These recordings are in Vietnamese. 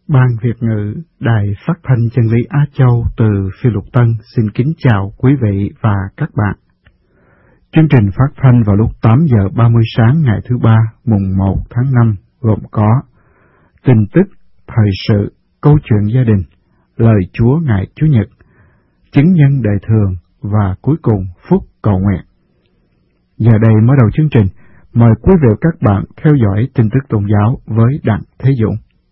Ban Việt ngữ Đài Phát thanh Chân lý Á Châu từ Phi Luật Tân xin kính chào quý vị và các bạn. Chương trình phát thanh vào lúc 8 giờ 30 sáng ngày thứ Ba, mùng 1 tháng 5 gồm có tin tức, thời sự, câu chuyện gia đình, lời Chúa ngày Chủ nhật, chứng nhân đời thường và cuối cùng phúc cầu nguyện. Giờ đây mở đầu chương trình, mời quý vị và các bạn theo dõi tin tức tôn giáo với Đặng Thế Dũng.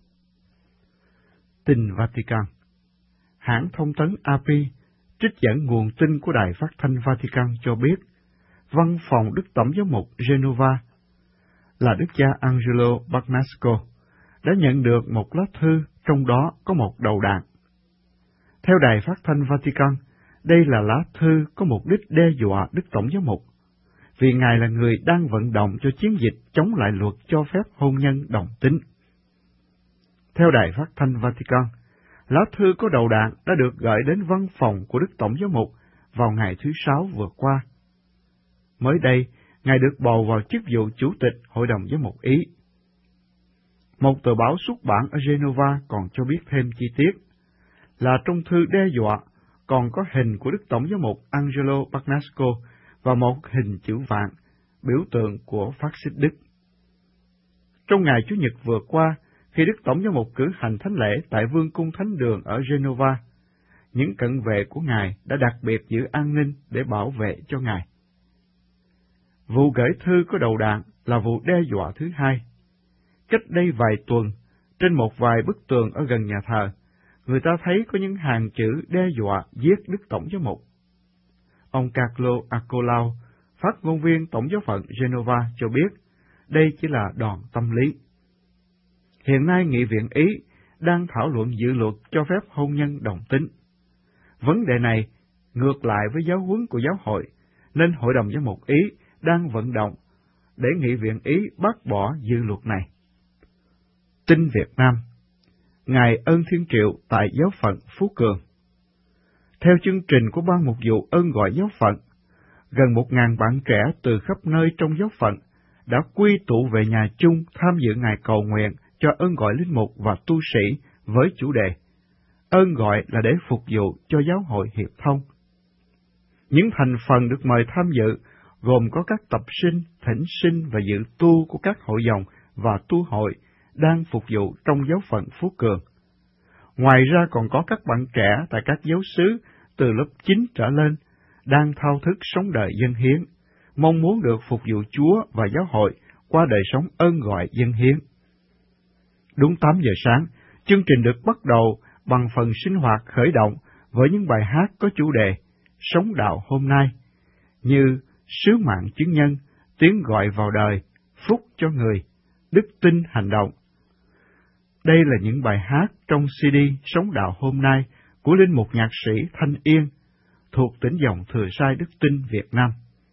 Tin Vatican. Hãng thông tấn AP trích dẫn nguồn tin của Đài Phát thanh Vatican cho biết, Văn phòng Đức Tổng giám mục Genova là Đức cha Angelo Bagnasco đã nhận được một lá thư, trong đó có một đầu đạn. Theo Đài Phát thanh Vatican, đây là lá thư có mục đích đe dọa Đức Tổng giám mục, vì Ngài là người đang vận động cho chiến dịch chống lại luật cho phép hôn nhân đồng tính. Theo Đài Phát thanh Vatican, lá thư có đầu đạn đã được gửi đến văn phòng của Đức Tổng giám mục vào ngày thứ Sáu vừa qua. Mới đây, Ngài được bầu vào chức vụ Chủ tịch Hội đồng Giám mục Ý. Một tờ báo xuất bản ở Genova còn cho biết thêm chi tiết là trong thư đe dọa còn có hình của Đức Tổng giám mục Angelo Bagnasco và một hình chữ vạn, biểu tượng của phát xít Đức. Trong ngày Chủ nhật vừa qua, khi Đức Tổng giám mục cử hành thánh lễ tại Vương cung Thánh đường ở Genova, những cận vệ của Ngài đã đặc biệt giữ an ninh để bảo vệ cho Ngài. Vụ gửi thư có đầu đạn là vụ đe dọa thứ hai. Cách đây vài tuần, trên một vài bức tường ở gần nhà thờ, người ta thấy có những hàng chữ đe dọa giết Đức Tổng giám mục. Ông Carlo Accolao, phát ngôn viên Tổng giáo phận Genova cho biết, đây chỉ là đòn tâm lý. Hiện nay Nghị viện Ý đang thảo luận dự luật cho phép hôn nhân đồng tính. Vấn đề này ngược lại với giáo huấn của giáo hội, nên Hội đồng Giám mục Ý đang vận động để Nghị viện Ý bác bỏ dự luật này. Tin Việt Nam. Ngài Ơn Thiên Triệu tại giáo phận Phú Cường. Theo chương trình của Ban Mục vụ Ơn Gọi giáo phận, gần 1.000 bạn trẻ từ khắp nơi trong giáo phận đã quy tụ về nhà chung tham dự ngày cầu nguyện cho ơn gọi linh mục và tu sĩ với chủ đề Ơn gọi là để phục vụ cho giáo hội hiệp thông. Những thành phần được mời tham dự gồm có các tập sinh, thỉnh sinh và dự tu của các hội dòng và tu hội đang phục vụ trong giáo phận Phú Cường. Ngoài ra còn có các bạn trẻ tại các giáo xứ từ lớp 9 trở lên đang thao thức sống đời dân hiến, mong muốn được phục vụ Chúa và giáo hội qua đời sống ơn gọi dân hiến. Đúng 8 giờ sáng, chương trình được bắt đầu bằng phần sinh hoạt khởi động với những bài hát có chủ đề Sống đạo hôm nay, như Sứ mạng chứng nhân, Tiếng gọi vào đời, Phúc cho người, Đức tin hành động. Đây là những bài hát trong CD Sống đạo hôm nay của linh mục nhạc sĩ Thanh Yên, thuộc tỉnh dòng Thừa Sai Đức Tin Việt Nam.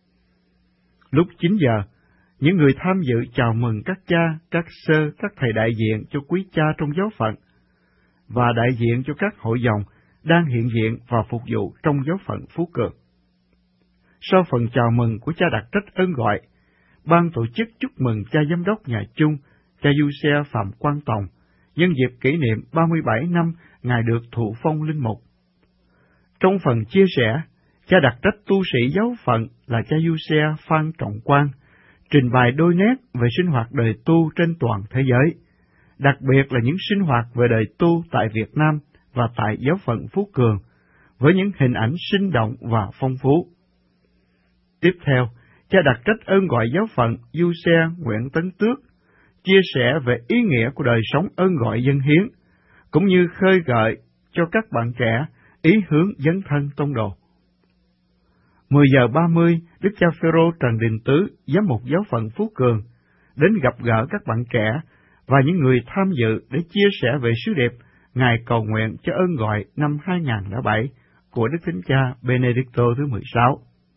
Lúc 9 giờ, những người tham dự chào mừng các cha, các sơ, các thầy đại diện cho quý cha trong giáo phận và đại diện cho các hội dòng đang hiện diện và phục vụ trong giáo phận Phú Cường. Sau phần chào mừng của cha đặc trách ơn gọi, ban tổ chức chúc mừng cha giám đốc nhà chung, cha Du Xe Phạm Quang Tòng, nhân dịp kỷ niệm 37 năm Ngài được thụ phong linh mục. Trong phần chia sẻ, cha đặc trách tu sĩ giáo phận là cha Du Xe Phan Trọng Quang trình bày đôi nét về sinh hoạt đời tu trên toàn thế giới, đặc biệt là những sinh hoạt về đời tu tại Việt Nam và tại giáo phận Phú Cường, với những hình ảnh sinh động và phong phú. Tiếp theo, cha đặc trách ơn gọi giáo phận Du Xe Nguyễn Tấn Tước chia sẻ về ý nghĩa của đời sống ơn gọi dân hiến, cũng như khơi gợi cho các bạn trẻ ý hướng dấn thân tông đồ. 10 giờ 30, Đức cha Phêrô Trần Đình Tứ, giám mục giáo phận Phú Cường, đến gặp gỡ các bạn trẻ và những người tham dự để chia sẻ về sứ điệp Ngày cầu nguyện cho ơn gọi năm 2007 của Đức Thánh Cha Benedicto thứ 16.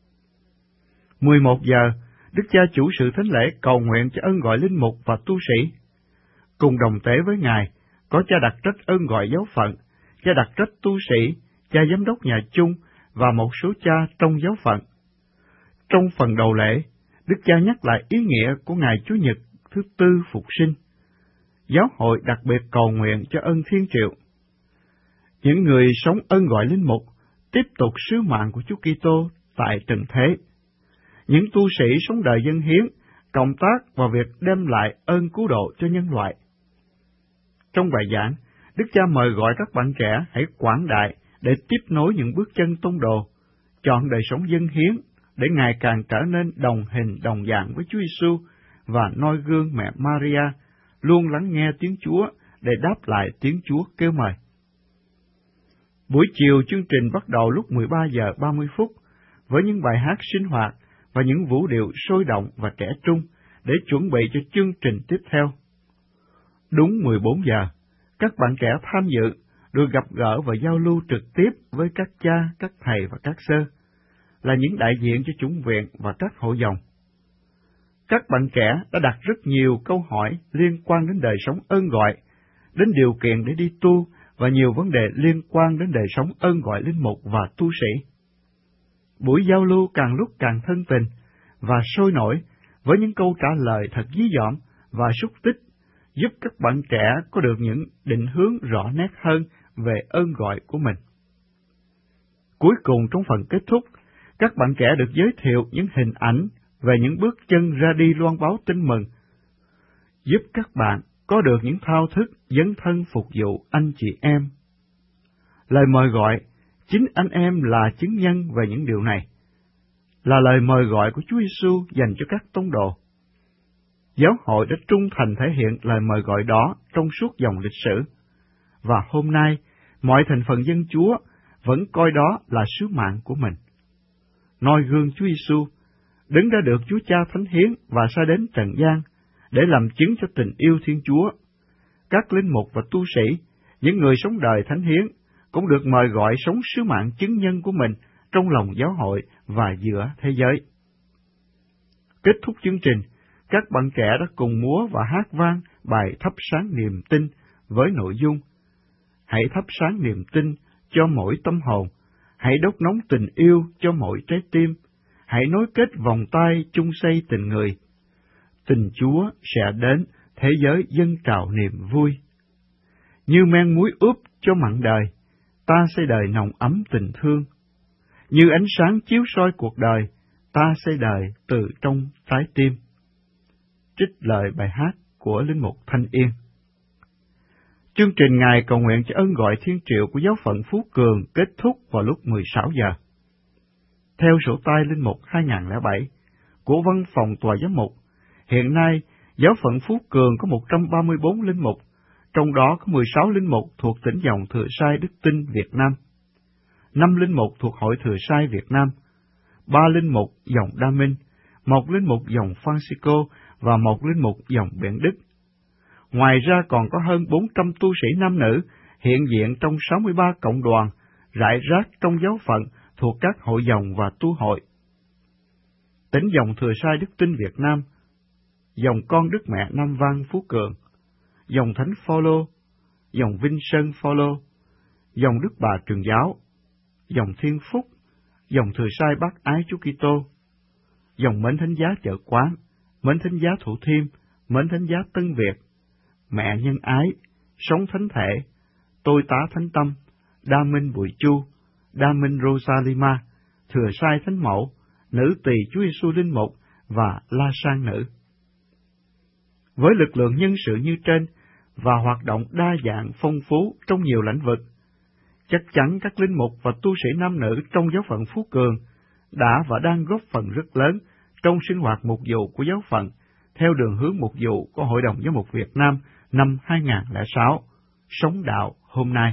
11 giờ, Đức cha chủ sự thánh lễ cầu nguyện cho ơn gọi linh mục và tu sĩ. Cùng đồng tế với Ngài có cha đặc trách ơn gọi giáo phận, cha đặc trách tu sĩ, cha giám đốc nhà chung và một số cha trong giáo phận. Trong phần đầu lễ, Đức cha nhắc lại ý nghĩa của ngày Chủ nhật thứ tư phục sinh. giáo hội đặc biệt cầu nguyện cho ân Thiên Triệu. Những người sống ơn gọi linh mục tiếp tục sứ mạng của Chúa Kitô tại trần thế. Những tu sĩ sống đời dâng hiến, cộng tác vào việc đem lại ơn cứu độ cho nhân loại. Trong bài giảng, Đức Cha mời gọi các bạn trẻ hãy quảng đại để tiếp nối những bước chân tông đồ, chọn đời sống dâng hiến để ngày càng trở nên đồng hình đồng dạng với Chúa Giêsu và noi gương mẹ Maria, luôn lắng nghe tiếng Chúa để đáp lại tiếng Chúa kêu mời. Buổi chiều chương trình bắt đầu lúc 13 giờ 30 phút với những bài hát sinh hoạt và những vũ điệu sôi động và trẻ trung để chuẩn bị cho chương trình tiếp theo. Đúng 14 giờ, các bạn trẻ tham dự được gặp gỡ và giao lưu trực tiếp với các cha, các thầy và các sơ, là những đại diện cho chủng viện và các hội dòng. Các bạn trẻ đã đặt rất nhiều câu hỏi liên quan đến đời sống ơn gọi, đến điều kiện để đi tu và nhiều vấn đề liên quan đến đời sống ơn gọi linh mục và tu sĩ. Buổi giao lưu càng lúc càng thân tình và sôi nổi với những câu trả lời thật dí dỏm và xúc tích, giúp các bạn trẻ có được những định hướng rõ nét hơn về ơn gọi của mình. Cuối cùng trong phần kết thúc, các bạn trẻ được giới thiệu những hình ảnh về những bước chân ra đi loan báo tin mừng, giúp các bạn có được những thao thức dấn thân phục vụ anh chị em. Lời mời gọi, chính anh em là chứng nhân về những điều này, là lời mời gọi của Chúa Giêsu dành cho các tông đồ. Giáo hội đã trung thành thể hiện lời mời gọi đó trong suốt dòng lịch sử, và hôm nay mọi thành phần dân Chúa vẫn coi đó là sứ mạng của mình. Noi gương Chúa Giêsu, đứng đã được Chúa Cha thánh hiến và sai đến trần gian để làm chứng cho tình yêu Thiên Chúa. Các linh mục và tu sĩ, những người sống đời thánh hiến, cũng được mời gọi sống sứ mạng chứng nhân của mình trong lòng giáo hội và giữa thế giới. Kết thúc chương trình, các bạn trẻ đã cùng múa và hát vang bài thắp sáng niềm tin với nội dung: hãy thắp sáng niềm tin cho mỗi tâm hồn, hãy đốt nóng tình yêu cho mỗi trái tim, hãy nối kết vòng tay chung xây tình người. Tình Chúa sẽ đến, thế giới dâng trào niềm vui. Như men muối ướp cho mặn đời, ta xây đời nồng ấm tình thương. Như ánh sáng chiếu soi cuộc đời, ta xây đời từ trong trái tim. Trích lời bài hát của linh mục Thanh Yên. Chương trình Ngày cầu nguyện cho ơn gọi Thiên Triệu của giáo phận Phú Cường kết thúc vào lúc 16 giờ. Theo sổ tay linh mục 2007 của Văn phòng Tòa Giám mục, hiện nay giáo phận Phú Cường có 134 linh mục, trong đó có 16 linh mục thuộc tỉnh dòng Thừa Sai Đức Tin Việt Nam, 5 linh mục thuộc Hội Thừa Sai Việt Nam, 3 linh mục dòng Đa Minh, 1 linh mục dòng Francisco và 1 linh mục dòng Biển Đức. Ngoài ra còn có hơn 400 tu sĩ nam nữ hiện diện trong 63 cộng đoàn rải rác trong giáo phận thuộc các hội dòng và tu hội. Tỉnh dòng Thừa Sai Đức Tin Việt Nam, dòng con Đức Mẹ Nam Vang Phú Cường, dòng Thánh Phaolô, dòng Vinh Sơn Phaolô, dòng Đức Bà Trường Giáo, dòng Thiên Phúc, dòng Thừa Sai Bác Ái Chúa Kitô, dòng Mến Thánh Giá Chợ Quán, Mến Thánh Giá Thủ Thiêm, Mến Thánh Giá Tân Việt, Mẹ Nhân Ái, Sống Thánh Thể, Tôi Tá Thánh Tâm, Đa Minh Bụi Chu, Đa Minh Rosalima, Thừa Sai Thánh Mẫu, Nữ Tỳ Chúa Giêsu Linh Mục và La Sang Nữ. Với lực lượng nhân sự như trên và hoạt động đa dạng phong phú trong nhiều lĩnh vực, chắc chắn các linh mục và tu sĩ nam nữ trong giáo phận Phú Cường đã và đang góp phần rất lớn trong sinh hoạt mục vụ của giáo phận theo đường hướng mục vụ của Hội đồng Giám mục Việt Nam năm 2006, Sống Đạo hôm nay.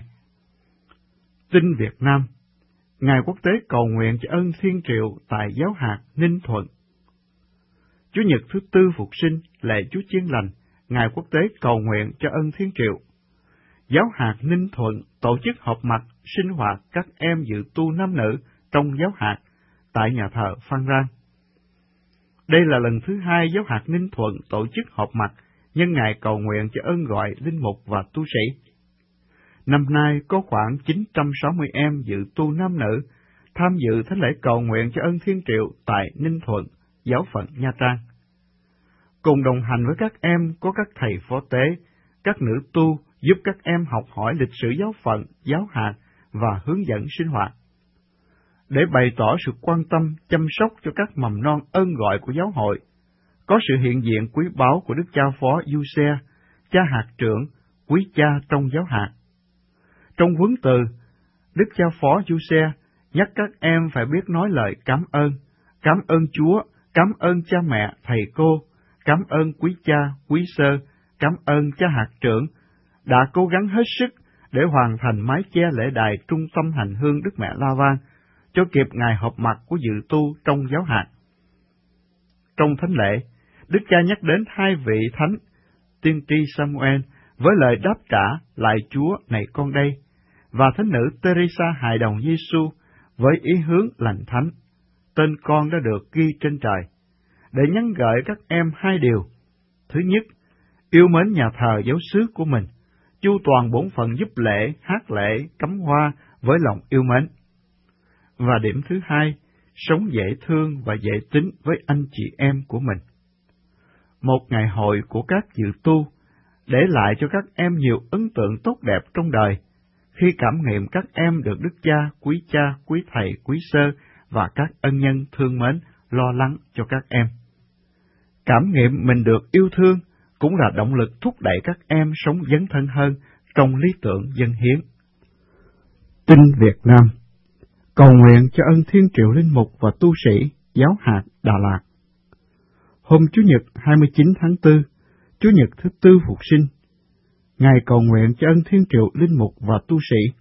Tin Việt Nam, Ngày Quốc tế cầu nguyện cho ơn Thiên Triệu tại giáo hạt Ninh Thuận. Chủ nhật thứ Tư Phục Sinh, lễ Chúa Chiên Lành, Ngày Quốc tế cầu nguyện cho ơn Thiên Triệu. Giáo hạt Ninh Thuận tổ chức họp mặt sinh hoạt các em dự tu nam nữ trong giáo hạt tại nhà thờ Phan Rang. Đây là lần thứ 2 giáo hạt Ninh Thuận tổ chức họp mặt nhân ngày cầu nguyện cho ơn gọi linh mục và tu sĩ. Năm nay có khoảng 960 em dự tu nam nữ tham dự thánh lễ cầu nguyện cho ơn Thiên Triệu tại Ninh Thuận, giáo phận Nha Trang. Cùng đồng hành với các em có các thầy phó tế, các nữ tu giúp các em học hỏi lịch sử giáo phận, giáo hạt và hướng dẫn sinh hoạt. Để bày tỏ sự quan tâm, chăm sóc cho các mầm non ơn gọi của giáo hội, có sự hiện diện quý báu của Đức Cha Phó Giuse, cha hạt trưởng, quý cha trong giáo hạt. Trong huấn từ, Đức Cha Phó Giuse nhắc các em phải biết nói lời cảm ơn Chúa, cảm ơn cha mẹ, thầy cô, cảm ơn quý cha, quý sơ, cảm ơn cha hạt trưởng, đã cố gắng hết sức để hoàn thành mái che lễ đài trung tâm hành hương Đức Mẹ La Vang, cho kịp ngày họp mặt của dự tu trong giáo hạt. Trong thánh lễ, Đức Cha nhắc đến hai vị thánh, tiên tri Samuel với lời đáp trả lại Chúa này con đây, và thánh nữ Teresa hài đồng Giêsu với ý hướng lành thánh. Tên con đã được ghi trên trời, để nhắn gửi các em hai điều. Thứ nhất, yêu mến nhà thờ giáo xứ của mình, chu toàn bổn phận giúp lễ, hát lễ, cắm hoa với lòng yêu mến. Và điểm thứ hai, sống dễ thương và dễ tính với anh chị em của mình. Một ngày hội của các dự tu để lại cho các em nhiều ấn tượng tốt đẹp trong đời, khi cảm nghiệm các em được Đức Cha, quý thầy, quý sơ và các ân nhân thương mến, lo lắng cho các em. Cảm nghiệm mình được yêu thương cũng là động lực thúc đẩy các em sống dấn thân hơn trong lý tưởng dân hiến. Tin Việt Nam. Cầu nguyện cho ân Thiên Triệu Linh Mục và tu sĩ giáo hạt Đà Lạt. Hôm Chủ nhật 29 tháng 4, Chủ nhật thứ tư Phục sinh, Ngày cầu nguyện cho ân Thiên Triệu Linh Mục và tu sĩ.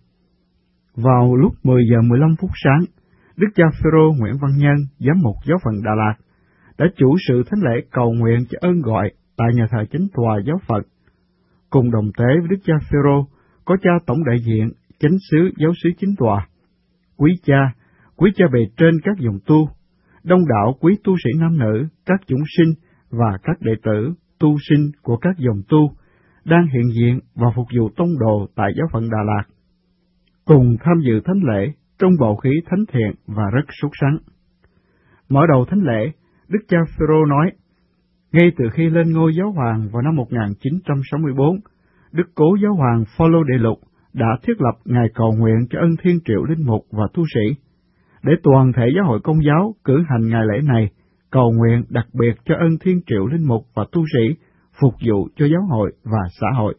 Vào lúc 10 giờ 15 phút sáng, Đức cha Phêrô Nguyễn Văn Nhân, giám mục giáo phận Đà Lạt, đã chủ sự thánh lễ cầu nguyện cho ơn gọi tại nhà thờ Chánh tòa giáo phận. Cùng đồng tế với Đức cha Phêrô có cha tổng đại diện Chánh xứ giáo xứ Chính tòa, quý cha bề trên các dòng tu, đông đảo quý tu sĩ nam nữ, các chúng sinh và các đệ tử tu sinh của các dòng tu đang hiện diện và phục vụ tông đồ tại giáo phận Đà Lạt, cùng tham dự thánh lễ trong bầu khí thánh thiện và rất sốt sắng. Mở đầu thánh lễ, Đức cha Phêrô nói: ngay từ khi lên ngôi giáo hoàng vào năm 1964, Đức Cố Giáo hoàng Phaolô Đệ Lục đã thiết lập ngày cầu nguyện cho ân Thiên Triệu Linh Mục và tu sĩ, để toàn thể giáo hội Công giáo cử hành ngày lễ này, cầu nguyện đặc biệt cho ân Thiên Triệu Linh Mục và tu sĩ, phục vụ cho giáo hội và xã hội.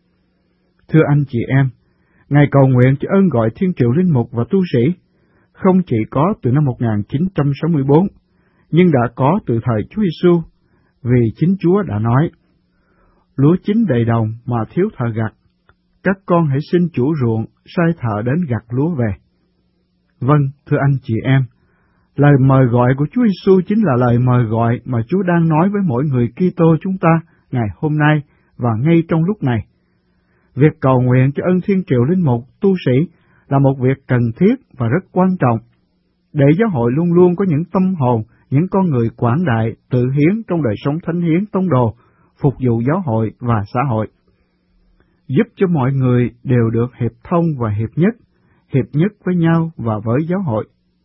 Thưa anh chị em, ngày cầu nguyện cho ơn gọi Thiên Triệu Linh Mục và tu sĩ không chỉ có từ năm 1964, nhưng đã có từ thời Chúa Giêsu, vì chính Chúa đã nói: lúa chín đầy đồng mà thiếu thợ gặt, các con hãy xin chủ ruộng sai thợ đến gặt lúa về. Vâng, thưa anh chị em, lời mời gọi của Chúa Giêsu chính là lời mời gọi mà Chúa đang nói với mỗi người Kitô chúng ta ngày hôm nay và ngay trong lúc này. Việc cầu nguyện cho ân Thiên Triệu Linh Mục, tu sĩ là một việc cần thiết và rất quan trọng, để giáo hội luôn luôn có những tâm hồn, những con người quảng đại, tự hiến trong đời sống thánh hiến tông đồ, phục vụ giáo hội và xã hội, giúp cho mọi người đều được hiệp thông và hiệp nhất với nhau và với giáo hội.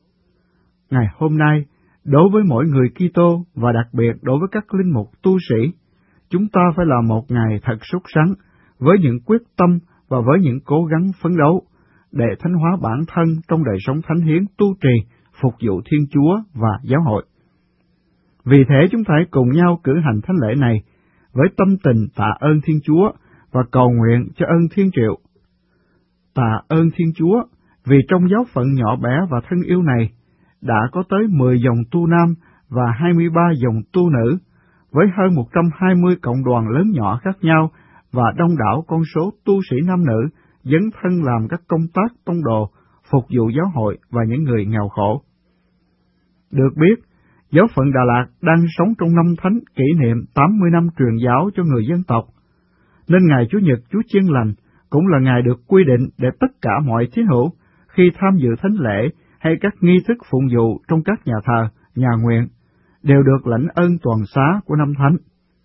Ngày hôm nay, đối với mỗi người Kitô và đặc biệt đối với các linh mục tu sĩ, chúng ta phải là một ngày thật sốt sắng, với những quyết tâm và với những cố gắng phấn đấu, để thánh hóa bản thân trong đời sống thánh hiến tu trì, phục vụ Thiên Chúa và giáo hội. Vì thế chúng ta hãy cùng nhau cử hành thánh lễ này với tâm tình tạ ơn Thiên Chúa và cầu nguyện cho ơn Thiên Triệu. Tạ ơn Thiên Chúa vì trong giáo phận nhỏ bé và thân yêu này đã có tới 10 dòng tu nam và 23 dòng tu nữ, với hơn 120 cộng đoàn lớn nhỏ khác nhau và đông đảo con số tu sĩ nam nữ dấn thân làm các công tác tông đồ, phục vụ giáo hội và những người nghèo khổ. Được biết, giáo phận Đà Lạt đang sống trong năm thánh kỷ niệm 80 năm truyền giáo cho người dân tộc, nên ngày Chủ nhật Chúa Chiên Lành cũng là ngày được quy định để tất cả mọi tín hữu khi tham dự thánh lễ hay các nghi thức phụng vụ trong các nhà thờ, nhà nguyện đều được lãnh ơn toàn xá của năm thánh.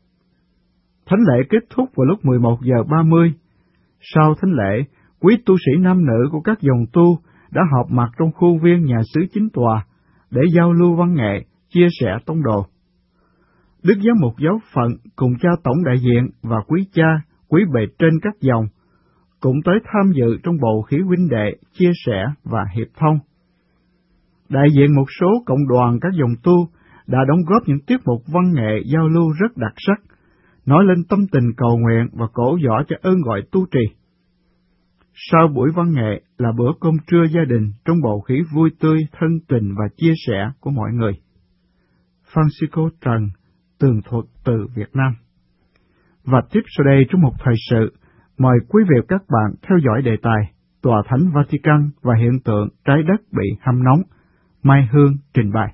Thánh lễ kết thúc vào lúc 11 giờ 30. Sau thánh lễ, quý tu sĩ nam nữ của các dòng tu đã họp mặt trong khuôn viên nhà xứ Chính tòa để giao lưu văn nghệ, chia sẻ tông đồ. Đức giám mục giáo phận cùng cha tổng đại diện và quý bề trên các dòng, cũng tới tham dự trong bầu khí huynh đệ, chia sẻ và hiệp thông. Đại diện một số cộng đoàn các dòng tu đã đóng góp những tiết mục văn nghệ giao lưu rất đặc sắc, nói lên tâm tình cầu nguyện và cổ võ cho ơn gọi tu trì. Sau buổi văn nghệ là bữa cơm trưa gia đình trong bầu khí vui tươi, thân tình và chia sẻ của mọi người. Francisco Trần, tường thuật từ Việt Nam. Và tiếp sau đây trong một thời sự, mời quý vị và các bạn theo dõi đề tài Tòa Thánh Vatican và hiện tượng trái đất bị hâm nóng. Mai Hương trình bày.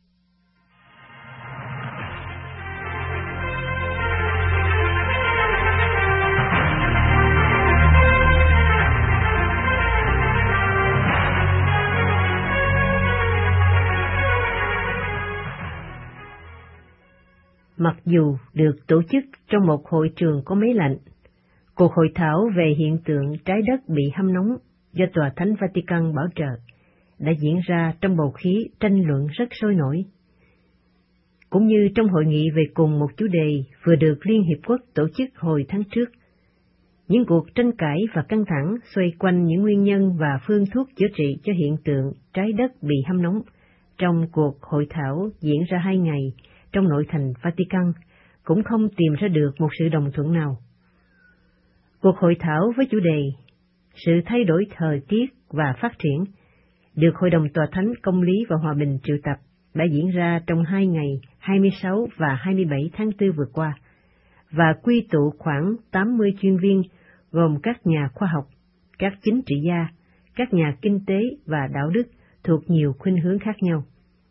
Mặc dù được tổ chức trong một hội trường có máy lạnh, cuộc hội thảo về hiện tượng trái đất bị hâm nóng do Tòa Thánh Vatican bảo trợ đã diễn ra trong bầu khí tranh luận rất sôi nổi. Cũng như trong hội nghị về cùng một chủ đề vừa được Liên Hiệp Quốc tổ chức hồi tháng trước, những cuộc tranh cãi và căng thẳng xoay quanh những nguyên nhân và phương thuốc chữa trị cho hiện tượng trái đất bị hâm nóng trong cuộc hội thảo diễn ra 2 ngày trong nội thành Vatican cũng không tìm ra được một sự đồng thuận nào. Cuộc hội thảo với chủ đề Sự thay đổi thời tiết và phát triển được Hội đồng Tòa Thánh Công lý và Hòa bình triệu tập đã diễn ra trong 2 ngày 26 và 27 tháng 4 vừa qua, và quy tụ khoảng 80 chuyên viên gồm các nhà khoa học, các chính trị gia, các nhà kinh tế và đạo đức thuộc nhiều khuynh hướng khác nhau.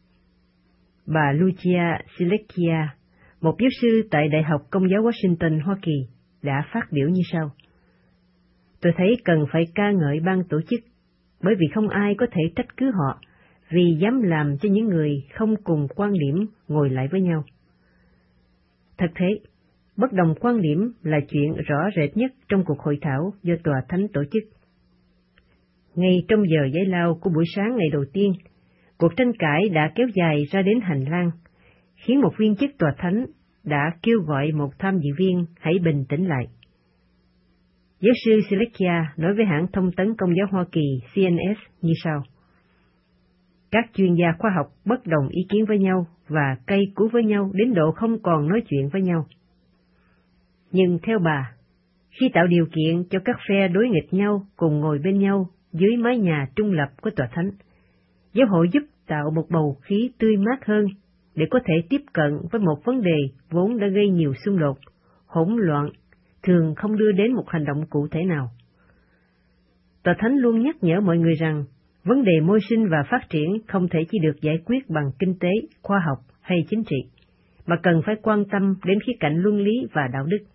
Bà Lucia Sileckia, một giáo sư tại Đại học Công giáo Washington, Hoa Kỳ, đã phát biểu như sau. Tôi thấy cần phải ca ngợi ban tổ chức, bởi vì không ai có thể trách cứ họ vì dám làm cho những người không cùng quan điểm ngồi lại với nhau. Thật thế, bất đồng quan điểm là chuyện rõ rệt nhất trong cuộc hội thảo do Tòa Thánh tổ chức. Ngay trong giờ giải lao của buổi sáng ngày đầu tiên, cuộc tranh cãi đã kéo dài ra đến hành lang, khiến một viên chức Tòa Thánh đã kêu gọi một tham dự viên hãy bình tĩnh lại. Giáo sư Sileckia nói với hãng thông tấn Công giáo Hoa Kỳ CNS như sau. Các chuyên gia khoa học bất đồng ý kiến với nhau và cay cú với nhau đến độ không còn nói chuyện với nhau. Nhưng theo bà, khi tạo điều kiện cho các phe đối nghịch nhau cùng ngồi bên nhau dưới mái nhà trung lập của Tòa Thánh, giáo hội giúp tạo một bầu khí tươi mát hơn để có thể tiếp cận với một vấn đề vốn đã gây nhiều xung đột, hỗn loạn, thường không đưa đến một hành động cụ thể nào. Tòa Thánh luôn nhắc nhở mọi người rằng vấn đề môi sinh và phát triển không thể chỉ được giải quyết bằng kinh tế, khoa học hay chính trị, mà cần phải quan tâm đến khía cạnh luân lý và đạo đức.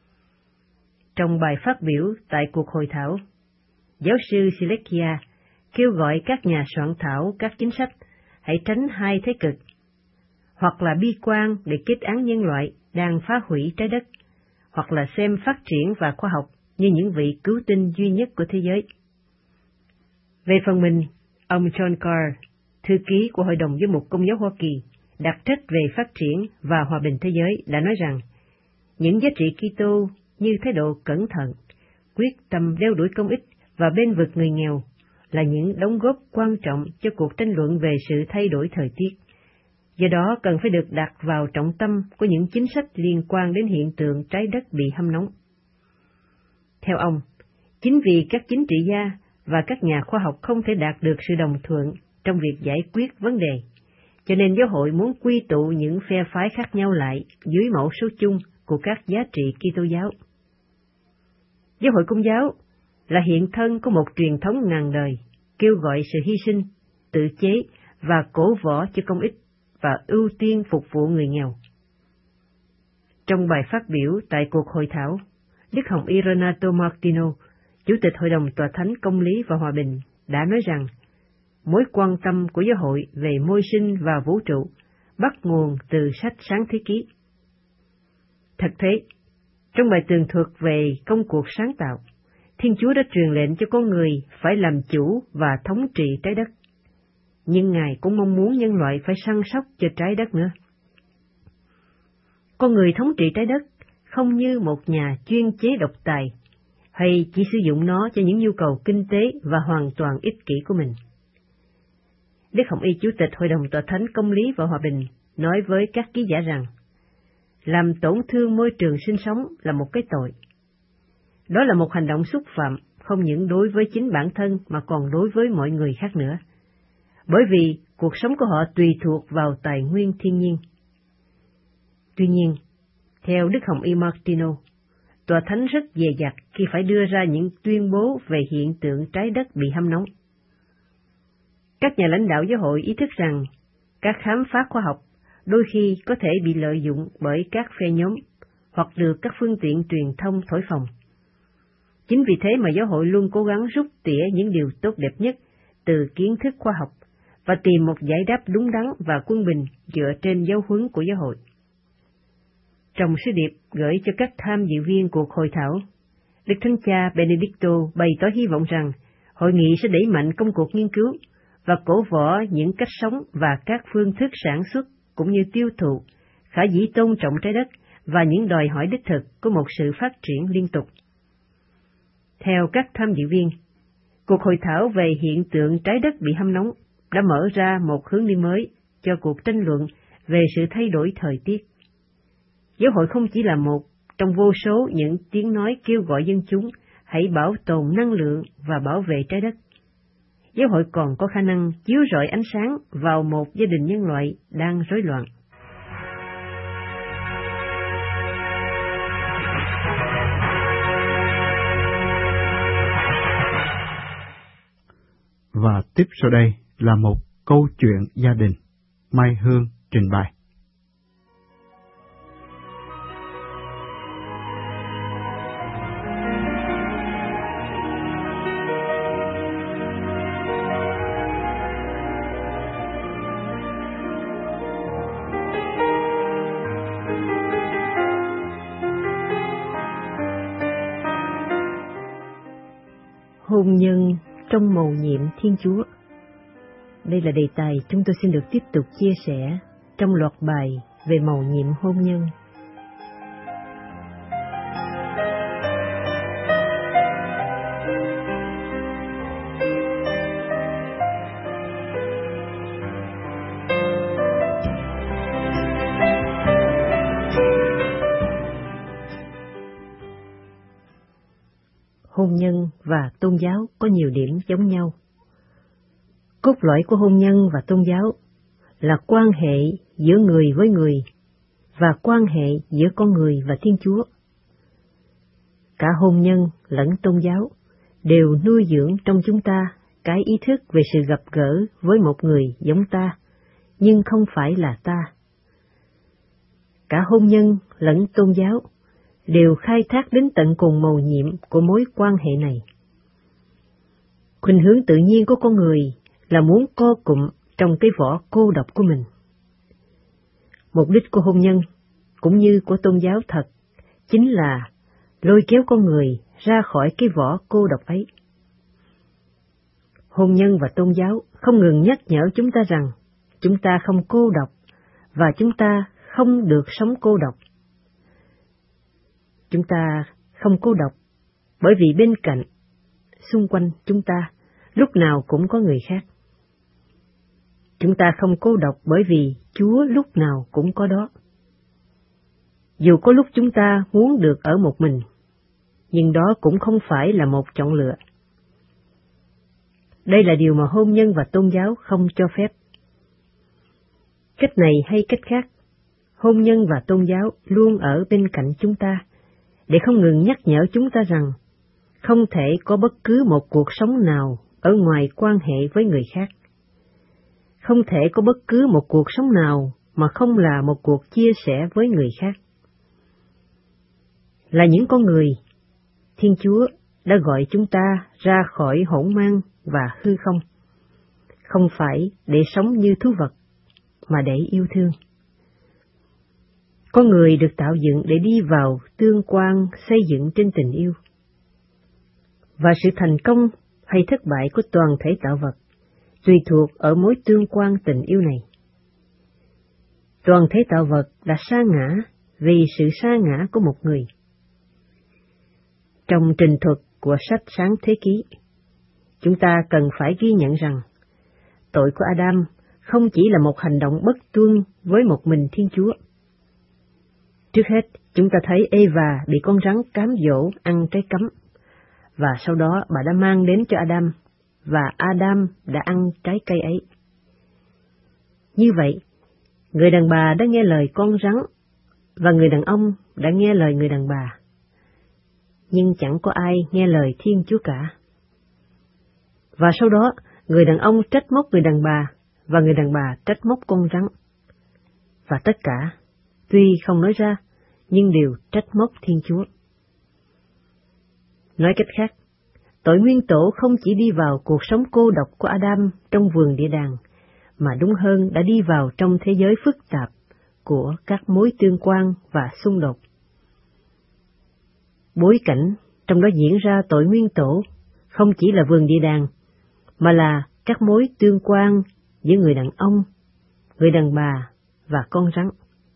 Trong bài phát biểu tại cuộc hội thảo, giáo sư Sileckia kêu gọi các nhà soạn thảo các chính sách hãy tránh hai thế cực, hoặc là bi quan để kết án nhân loại đang phá hủy trái đất, hoặc là xem phát triển và khoa học như những vị cứu tinh duy nhất của thế giới. Về phần mình, ông John Carr, thư ký của Hội đồng Giám mục Công giáo Hoa Kỳ, đặc trách về phát triển và hòa bình thế giới, đã nói rằng những giá trị Kitô như thái độ cẩn thận, quyết tâm đeo đuổi công ích và bên vực người nghèo là những đóng góp quan trọng cho cuộc tranh luận về sự thay đổi thời tiết. Do đó cần phải được đặt vào trọng tâm của những chính sách liên quan đến hiện tượng trái đất bị hâm nóng. Theo ông, chính vì các chính trị gia và các nhà khoa học không thể đạt được sự đồng thuận trong việc giải quyết vấn đề, cho nên giáo hội muốn quy tụ những phe phái khác nhau lại dưới mẫu số chung của các giá trị Kitô giáo. Giáo hội Công giáo là hiện thân của một truyền thống ngàn đời, kêu gọi sự hy sinh, tự chế và cổ võ cho công ích và ưu tiên phục vụ người nghèo. Trong bài phát biểu tại cuộc hội thảo, Đức Hồng Y Renato Martino, Chủ tịch Hội đồng Tòa Thánh Công lý và Hòa bình, đã nói rằng mối quan tâm của giáo hội về môi sinh và vũ trụ bắt nguồn từ sách Sáng Thế Ký. Thật thế, trong bài tường thuật về công cuộc sáng tạo, Thiên Chúa đã truyền lệnh cho con người phải làm chủ và thống trị trái đất, nhưng Ngài cũng mong muốn nhân loại phải săn sóc cho trái đất nữa. Con người thống trị trái đất không như một nhà chuyên chế độc tài, hay chỉ sử dụng nó cho những nhu cầu kinh tế và hoàn toàn ích kỷ của mình. Đức Hồng Y Chủ tịch Hội đồng Tòa Thánh Công lý và Hòa bình nói với các ký giả rằng, làm tổn thương môi trường sinh sống là một cái tội. Đó là một hành động xúc phạm không những đối với chính bản thân mà còn đối với mọi người khác nữa, bởi vì cuộc sống của họ tùy thuộc vào tài nguyên thiên nhiên. Tuy nhiên, theo Đức Hồng Y Martino, Tòa Thánh rất dè dặt khi phải đưa ra những tuyên bố về hiện tượng trái đất bị hâm nóng. Các nhà lãnh đạo giáo hội ý thức rằng các khám phá khoa học đôi khi có thể bị lợi dụng bởi các phe nhóm hoặc được các phương tiện truyền thông thổi phồng. Chính vì thế mà giáo hội luôn cố gắng rút tỉa những điều tốt đẹp nhất từ kiến thức khoa học và tìm một giải đáp đúng đắn và quân bình dựa trên giáo huấn của giáo hội. Trong sứ điệp gửi cho các tham dự viên cuộc hội thảo, Đức Thánh Cha Benedicto bày tỏ hy vọng rằng hội nghị sẽ đẩy mạnh công cuộc nghiên cứu và cổ võ những cách sống và các phương thức sản xuất cũng như tiêu thụ khả dĩ tôn trọng trái đất và những đòi hỏi đích thực của một sự phát triển liên tục. Theo các tham dự viên, cuộc hội thảo về hiện tượng trái đất bị hâm nóng đã mở ra một hướng đi mới cho cuộc tranh luận về sự thay đổi thời tiết. Giáo hội không chỉ là một trong vô số những tiếng nói kêu gọi dân chúng hãy bảo tồn năng lượng và bảo vệ trái đất. Giáo hội còn có khả năng chiếu rọi ánh sáng vào một gia đình nhân loại đang rối loạn. Và tiếp sau đây là một câu chuyện gia đình. Mai Hương trình bày. Hôn nhân trong mầu nhiệm Thiên Chúa. Đây là đề tài chúng tôi xin được tiếp tục chia sẻ trong loạt bài về mầu nhiệm hôn nhân. Hôn nhân và tôn giáo có nhiều điểm giống nhau. Cốt lõi của hôn nhân và tôn giáo là quan hệ giữa người với người và quan hệ giữa con người và Thiên Chúa. Cả hôn nhân lẫn tôn giáo đều nuôi dưỡng trong chúng ta cái ý thức về sự gặp gỡ với một người giống ta, nhưng không phải là ta. Cả hôn nhân lẫn tôn giáo đều khai thác đến tận cùng mầu nhiệm của mối quan hệ này. Khuynh hướng tự nhiên của con người là muốn co cụm trong cái vỏ cô độc của mình. Mục đích của hôn nhân, cũng như của tôn giáo thật, chính là lôi kéo con người ra khỏi cái vỏ cô độc ấy. Hôn nhân và tôn giáo không ngừng nhắc nhở chúng ta rằng chúng ta không cô độc và chúng ta không được sống cô độc. Chúng ta không cô độc bởi vì bên cạnh, xung quanh chúng ta lúc nào cũng có người khác. Chúng ta không cô độc bởi vì Chúa lúc nào cũng có đó. Dù có lúc chúng ta muốn được ở một mình, nhưng đó cũng không phải là một chọn lựa. Đây là điều mà hôn nhân và tôn giáo không cho phép. Cách này hay cách khác, hôn nhân và tôn giáo luôn ở bên cạnh chúng ta, để không ngừng nhắc nhở chúng ta rằng không thể có bất cứ một cuộc sống nào ở ngoài quan hệ với người khác. Không thể có bất cứ một cuộc sống nào mà không là một cuộc chia sẻ với người khác. Là những con người, Thiên Chúa đã gọi chúng ta ra khỏi hỗn mang và hư không, không phải để sống như thú vật, mà để yêu thương. Con người được tạo dựng để đi vào tương quan xây dựng trên tình yêu. Và sự thành công hay thất bại của toàn thể tạo vật tùy thuộc ở mối tương quan tình yêu này. Toàn thể tạo vật đã sa ngã vì sự sa ngã của một người. Trong trình thuật của sách Sáng Thế Ký, chúng ta cần phải ghi nhận rằng tội của Adam không chỉ là một hành động bất tuân với một mình Thiên Chúa. Trước hết, chúng ta thấy Eva bị con rắn cám dỗ ăn trái cấm, và sau đó bà đã mang đến cho Adam, và Adam đã ăn trái cây ấy. Như vậy, người đàn bà đã nghe lời con rắn, và người đàn ông đã nghe lời người đàn bà. Nhưng chẳng có ai nghe lời Thiên Chúa cả. Và sau đó, người đàn ông trách móc người đàn bà, và người đàn bà trách móc con rắn. Và tất cả, tuy không nói ra, nhưng đều trách móc Thiên Chúa. Nói cách khác, tội nguyên tổ không chỉ đi vào cuộc sống cô độc của Adam trong vườn địa đàng, mà đúng hơn đã đi vào trong thế giới phức tạp của các mối tương quan và xung đột. Bối cảnh trong đó diễn ra tội nguyên tổ không chỉ là vườn địa đàng, mà là các mối tương quan giữa người đàn ông, người đàn bà và con rắn.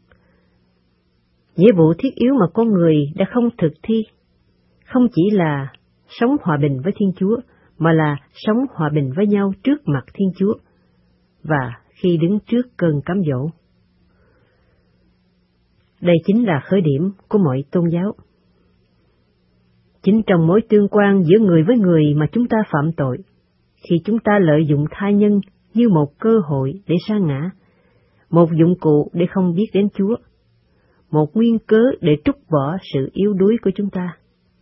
Nghĩa vụ thiết yếu mà con người đã không thực thi, không chỉ là sống hòa bình với Thiên Chúa, mà là sống hòa bình với nhau trước mặt Thiên Chúa, và khi đứng trước cơn cám dỗ. Đây chính là khởi điểm của mọi tôn giáo. Chính trong mối tương quan giữa người với người mà chúng ta phạm tội, khi chúng ta lợi dụng tha nhân như một cơ hội để sa ngã, một dụng cụ để không biết đến Chúa, một nguyên cớ để trút bỏ sự yếu đuối của chúng ta.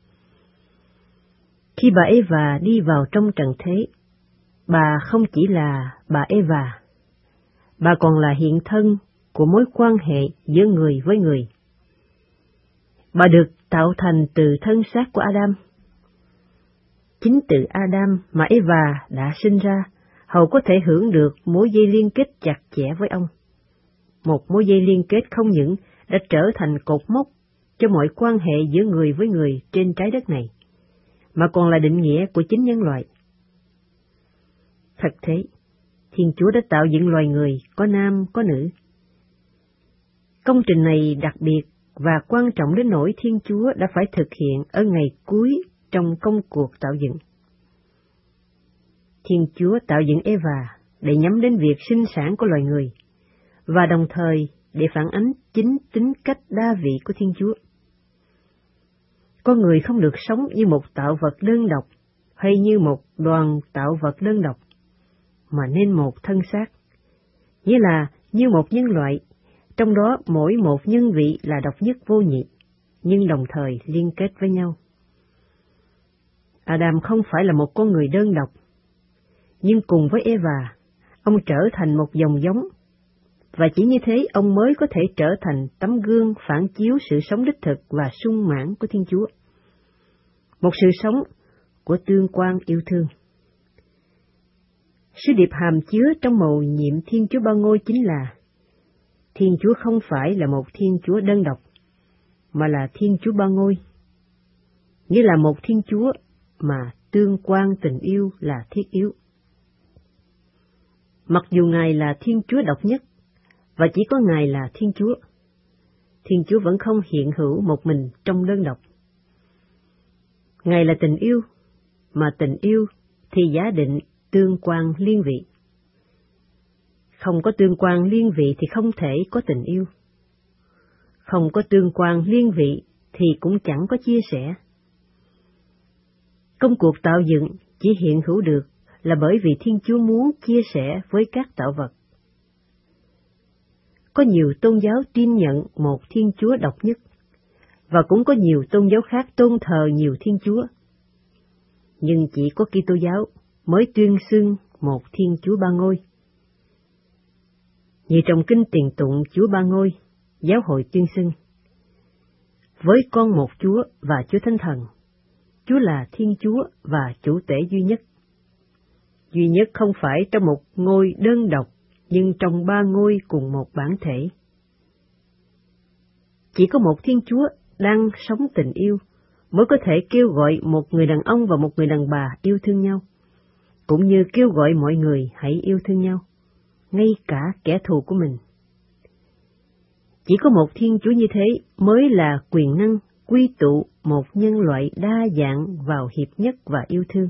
Khi bà Eva đi vào trong trần thế, bà không chỉ là bà Eva, bà còn là hiện thân của mối quan hệ giữa người với người. Bà được tạo thành từ thân xác của Adam. Chính từ Adam mà Eva đã sinh ra, hầu có thể hưởng được mối dây liên kết chặt chẽ với ông. Một mối dây liên kết không những đã trở thành cột mốc cho mọi quan hệ giữa người với người trên trái đất này, mà còn là định nghĩa của chính nhân loại. Thật thế, Thiên Chúa đã tạo dựng loài người có nam có nữ. Công trình này đặc biệt và quan trọng đến nỗi Thiên Chúa đã phải thực hiện ở ngày cuối trong công cuộc tạo dựng. Thiên Chúa tạo dựng Eva để nhắm đến việc sinh sản của loài người, và đồng thời để phản ánh chính tính cách đa vị của Thiên Chúa. Con người không được sống như một tạo vật đơn độc, hay như một đoàn tạo vật đơn độc, mà nên một thân xác, nghĩa là như một nhân loại, trong đó mỗi một nhân vị là độc nhất vô nhị, nhưng đồng thời liên kết với nhau. Adam không phải là một con người đơn độc, nhưng cùng với Eva, ông trở thành một dòng giống, và chỉ như thế ông mới có thể trở thành tấm gương phản chiếu sự sống đích thực và sung mãn của Thiên Chúa. Một sự sống của tương quan yêu thương. Sứ điệp hàm chứa trong mầu nhiệm Thiên Chúa Ba Ngôi chính là Thiên Chúa không phải là một Thiên Chúa đơn độc, mà là Thiên Chúa Ba Ngôi, nghĩa là một Thiên Chúa mà tương quan tình yêu là thiết yếu. Mặc dù Ngài là Thiên Chúa độc nhất, và chỉ có Ngài là Thiên Chúa, Thiên Chúa vẫn không hiện hữu một mình trong đơn độc. Ngài là tình yêu, mà tình yêu thì giả định tương quan liên vị. Không có tương quan liên vị thì không thể có tình yêu. Không có tương quan liên vị thì cũng chẳng có chia sẻ. Công cuộc tạo dựng chỉ hiện hữu được là bởi vì Thiên Chúa muốn chia sẻ với các tạo vật. Có nhiều tôn giáo tin nhận một Thiên Chúa độc nhất, và cũng có nhiều tôn giáo khác tôn thờ nhiều Thiên Chúa. Nhưng chỉ có Kitô giáo mới tuyên xưng một Thiên Chúa Ba Ngôi. Như trong kinh tiền tụng Chúa Ba Ngôi, giáo hội tuyên xưng: với con một Chúa và Chúa Thánh Thần, Chúa là Thiên Chúa và chủ tể duy nhất. Duy nhất không phải trong một ngôi đơn độc, nhưng trong ba ngôi cùng một bản thể. Chỉ có một Thiên Chúa đang sống tình yêu mới có thể kêu gọi một người đàn ông và một người đàn bà yêu thương nhau, cũng như kêu gọi mọi người hãy yêu thương nhau, ngay cả kẻ thù của mình. Chỉ có một Thiên Chúa như thế mới là quyền năng quy tụ một nhân loại đa dạng vào hiệp nhất và yêu thương.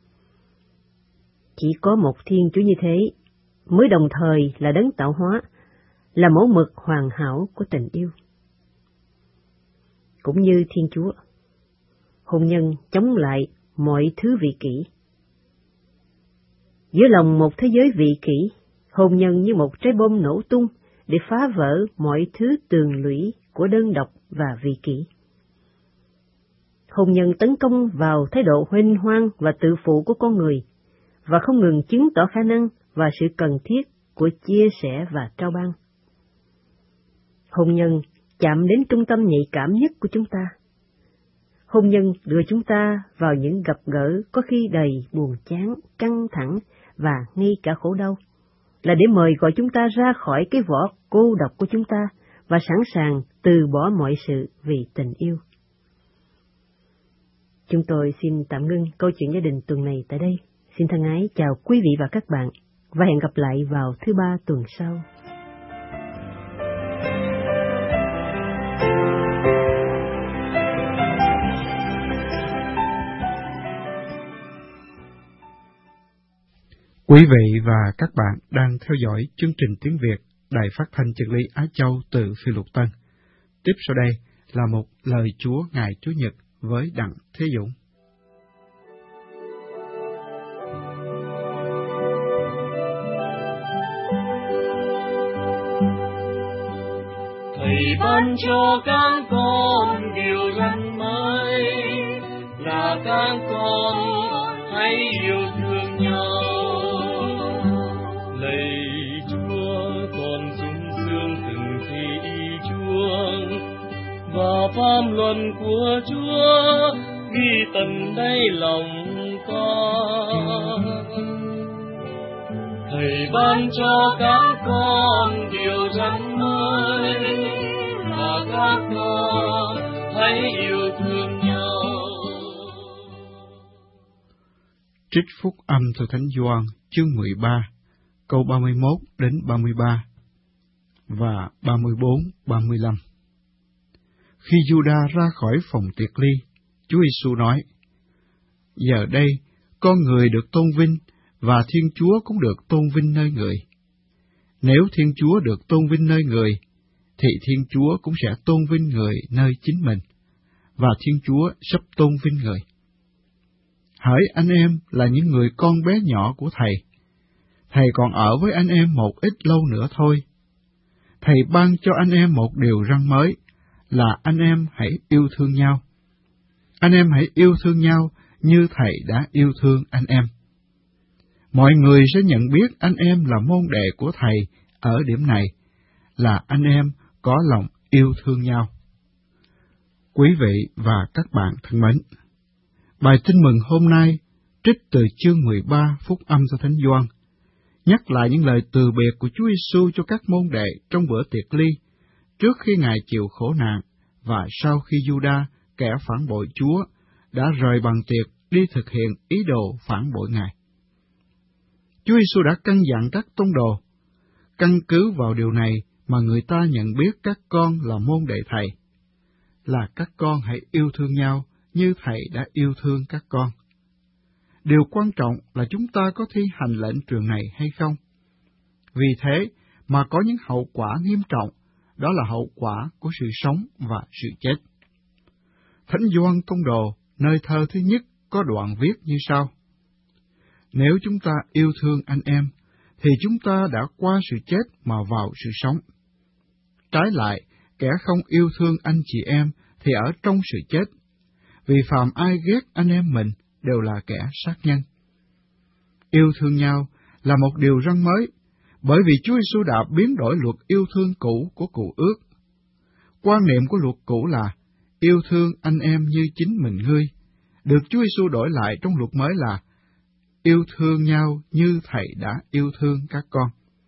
Chỉ có một Thiên Chúa như thế mới đồng thời là đấng tạo hóa, là mẫu mực hoàn hảo của tình yêu. Cũng như Thiên Chúa, hôn nhân chống lại mọi thứ vị kỷ. Giữa lòng một thế giới vị kỷ, hôn nhân như một trái bom nổ tung để phá vỡ mọi thứ tường lũy của đơn độc và vị kỷ. Hôn nhân tấn công vào thái độ huênh hoang và tự phụ của con người, và không ngừng chứng tỏ khả năng và sự cần thiết của chia sẻ và trao ban. Hôn nhân chạm đến trung tâm nhạy cảm nhất của chúng ta. Hôn nhân đưa chúng ta vào những gặp gỡ có khi đầy buồn chán, căng thẳng và ngay cả khổ đau, là để mời gọi chúng ta ra khỏi cái vỏ cô độc của chúng ta và sẵn sàng từ bỏ mọi sự vì tình yêu. Chúng tôi xin tạm ngưng câu chuyện gia đình tuần này tại đây. Xin thân ái chào quý vị và các bạn, và hẹn gặp lại vào thứ Ba tuần sau. Quý vị và các bạn đang theo dõi chương trình tiếng Việt Đài Phát thanh Chân lý Á Châu từ Phi Luật Tân. Tiếp sau đây là một lời Chúa ngày Chủ nhật với Đặng Thế Dũng. Thầy ban cho các con điều răn mới, là các con hãy yêu thương nhau. Lạy Chúa, con sung sướng từng khi chuông, và pháp luận của Chúa ghi tận đáy lòng con. Thầy ban cho các con điều răn mới, là các con hãy yêu thương nhau. Trích phúc âm từ Thánh Gioan chương 13, câu 31 đến 33 và 34-35. Khi Giuđa ra khỏi phòng tiệc ly, Chúa Giêsu nói: Giờ đây con người được tôn vinh, và Thiên Chúa cũng được tôn vinh nơi người. Nếu Thiên Chúa được tôn vinh nơi người, thì Thiên Chúa cũng sẽ tôn vinh người nơi chính mình, và Thiên Chúa sắp tôn vinh người. Hỡi anh em là những người con bé nhỏ của Thầy, Thầy còn ở với anh em một ít lâu nữa thôi. Thầy ban cho anh em một điều răn mới, là anh em hãy yêu thương nhau. Anh em hãy yêu thương nhau như Thầy đã yêu thương anh em. Mọi người sẽ nhận biết anh em là môn đệ của Thầy ở điểm này, là anh em có lòng yêu thương nhau. Quý vị và các bạn thân mến, bài tin mừng hôm nay trích từ chương 13 phúc âm theo Thánh Gioan, nhắc lại những lời từ biệt của Chúa Giêsu cho các môn đệ trong bữa tiệc ly, trước khi Ngài chịu khổ nạn và sau khi Giuđa, kẻ phản bội Chúa, đã rời bàn tiệc đi thực hiện ý đồ phản bội Ngài. Chúa Giêsu đã căn dặn các tông đồ, căn cứ vào điều này mà người ta nhận biết các con là môn đệ Thầy, là các con hãy yêu thương nhau như Thầy đã yêu thương các con. Điều quan trọng là chúng ta có thi hành lệnh truyền này hay không. Vì thế mà có những hậu quả nghiêm trọng, đó là hậu quả của sự sống và sự chết. Thánh Gioan Tông Đồ, nơi thơ thứ nhất, có đoạn viết như sau: Nếu chúng ta yêu thương anh em, thì chúng ta đã qua sự chết mà vào sự sống. Trái lại, kẻ không yêu thương anh chị em thì ở trong sự chết, vì phàm ai ghét anh em mình đều là kẻ sát nhân. Yêu thương nhau là một điều răn mới, bởi vì Chúa Giêsu đã biến đổi luật yêu thương cũ của Cựu Ước. Quan niệm của luật cũ là yêu thương anh em như chính mình ngươi, được Chúa Giêsu đổi lại trong luật mới là yêu thương nhau như Thầy đã yêu thương các con.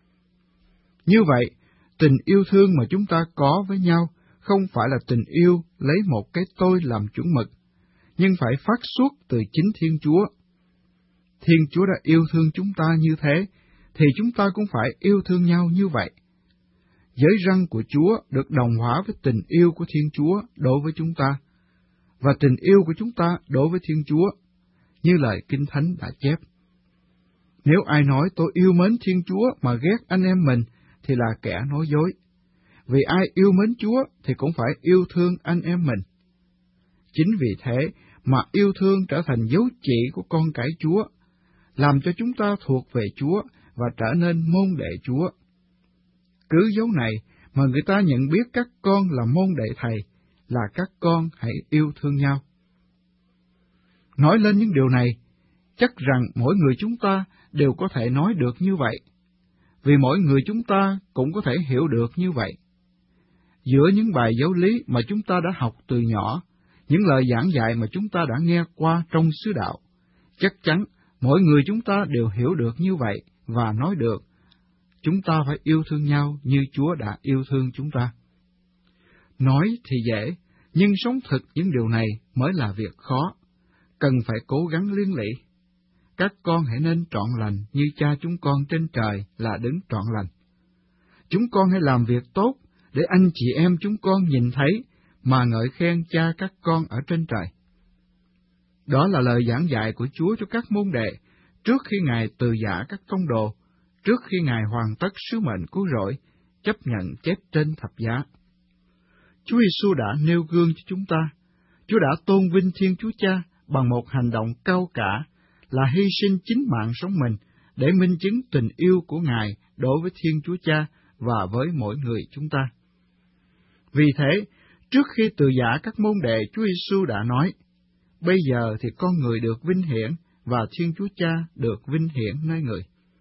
Như vậy, tình yêu thương mà chúng ta có với nhau không phải là tình yêu lấy một cái tôi làm chuẩn mực, nhưng phải phát xuất từ chính Thiên Chúa. Thiên Chúa đã yêu thương chúng ta như thế, thì chúng ta cũng phải yêu thương nhau như vậy. Giới răn của Chúa được đồng hóa với tình yêu của Thiên Chúa đối với chúng ta, và tình yêu của chúng ta đối với Thiên Chúa, như lời Kinh Thánh đã chép. Nếu ai nói tôi yêu mến Thiên Chúa mà ghét anh em mình, thì là kẻ nói dối. Vì ai yêu mến Chúa thì cũng phải yêu thương anh em mình. Chính vì thế mà yêu thương trở thành dấu chỉ của con cái Chúa, làm cho chúng ta thuộc về Chúa và trở nên môn đệ Chúa. Cứ dấu này mà người ta nhận biết các con là môn đệ Thầy, là các con hãy yêu thương nhau. Nói lên những điều này, chắc rằng mỗi người chúng ta đều có thể nói được như vậy, vì mỗi người chúng ta cũng có thể hiểu được như vậy. Giữa những bài giáo lý mà chúng ta đã học từ nhỏ, những lời giảng dạy mà chúng ta đã nghe qua trong sứ đạo, chắc chắn mỗi người chúng ta đều hiểu được như vậy và nói được. Chúng ta phải yêu thương nhau như Chúa đã yêu thương chúng ta. Nói thì dễ, nhưng sống thực những điều này mới là việc khó, cần phải cố gắng liên lỉ. Các con hãy nên trọn lành như Cha chúng con trên trời là đứng trọn lành. Chúng con hãy làm việc tốt để anh chị em chúng con nhìn thấy mà ngợi khen Cha các con ở trên trời. Đó là lời giảng dạy của Chúa cho các môn đệ trước khi Ngài từ giã các tông đồ, trước khi Ngài hoàn tất sứ mệnh cứu rỗi, chấp nhận chết trên thập giá. Chúa Giêsu đã nêu gương cho chúng ta. Chúa đã tôn vinh Thiên Chúa Cha bằng một hành động cao cả, là hy sinh chính mạng sống mình để minh chứng tình yêu của Ngài đối với Thiên Chúa Cha và với mỗi người chúng ta. Vì thế, trước khi từ giã các môn đệ, Chúa Giêsu đã nói: bây giờ thì con người được vinh hiển và Thiên Chúa Cha được vinh hiển nơi người.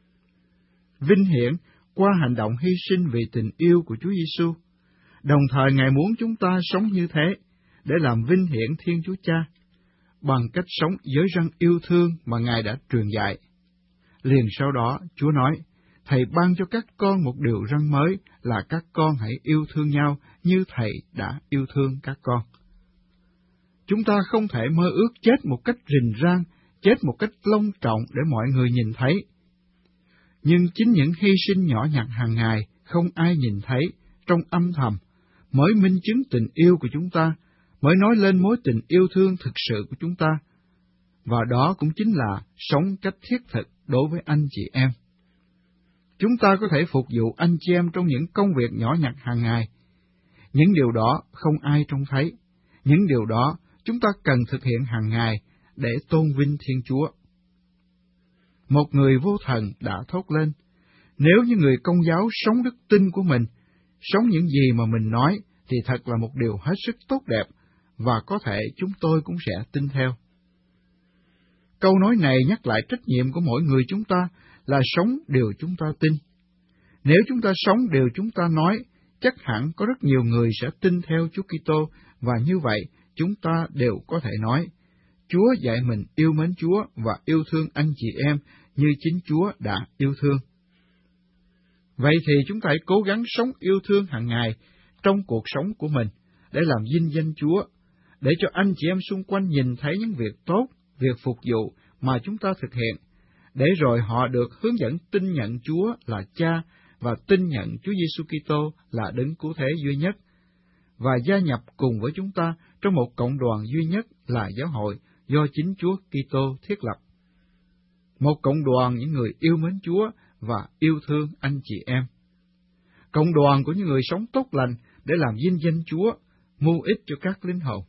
Vinh hiển qua hành động hy sinh vì tình yêu của Chúa Giêsu. Đồng thời Ngài muốn chúng ta sống như thế để làm vinh hiển Thiên Chúa Cha bằng cách sống giới răn yêu thương mà Ngài đã truyền dạy. Liền sau đó, Chúa nói: Thầy ban cho các con một điều răn mới là các con hãy yêu thương nhau như Thầy đã yêu thương các con. Chúng ta không thể mơ ước chết một cách rình rang, chết một cách long trọng để mọi người nhìn thấy. Nhưng chính những hy sinh nhỏ nhặt hàng ngày không ai nhìn thấy, trong âm thầm, mới minh chứng tình yêu của chúng ta, mới nói lên mối tình yêu thương thực sự của chúng ta. Và đó cũng chính là sống cách thiết thực đối với anh chị em. Chúng ta có thể phục vụ anh chị em trong những công việc nhỏ nhặt hàng ngày. Những điều đó không ai trông thấy. Những điều đó chúng ta cần thực hiện hàng ngày để tôn vinh Thiên Chúa. Một người vô thần đã thốt lên: nếu như người Công giáo sống đức tin của mình, sống những gì mà mình nói, thì thật là một điều hết sức tốt đẹp, và có thể chúng tôi cũng sẽ tin theo. Câu nói này nhắc lại trách nhiệm của mỗi người chúng ta là sống điều chúng ta tin. Nếu chúng ta sống điều chúng ta nói, chắc hẳn có rất nhiều người sẽ tin theo Chúa Kitô, và như vậy chúng ta đều có thể nói: Chúa dạy mình yêu mến Chúa và yêu thương anh chị em như chính Chúa đã yêu thương. Vậy thì chúng ta hãy cố gắng sống yêu thương hàng ngày trong cuộc sống của mình để làm vinh danh Chúa, để cho anh chị em xung quanh nhìn thấy những việc tốt, việc phục vụ mà chúng ta thực hiện, để rồi họ được hướng dẫn tin nhận Chúa là Cha và tin nhận Chúa Giêsu Kitô là đấng cứu thế duy nhất, và gia nhập cùng với chúng ta trong một cộng đoàn duy nhất là giáo hội do chính Chúa Kitô thiết lập. Một cộng đoàn những người yêu mến Chúa và yêu thương anh chị em. Cộng đoàn của những người sống tốt lành để làm vinh danh Chúa, mưu ích cho các linh hồn.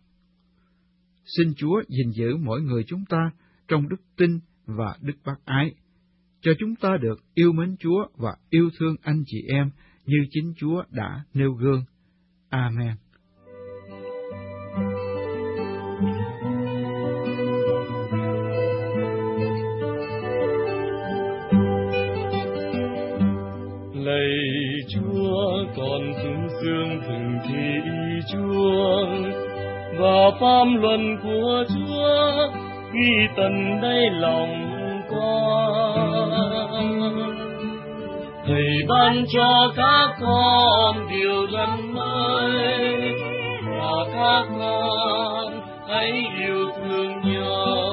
Xin Chúa gìn giữ mỗi người chúng ta trong đức tin và đức bác ái, cho chúng ta được yêu mến Chúa và yêu thương anh chị em như chính Chúa đã nêu gương. Amen. Lạy Chúa, con chứng dương thường thị Chúa và pháp luân của Chúa ghi tận đáy lòng con. Thầy ban cho các con điều răn mới là các con hãy yêu thương nhau.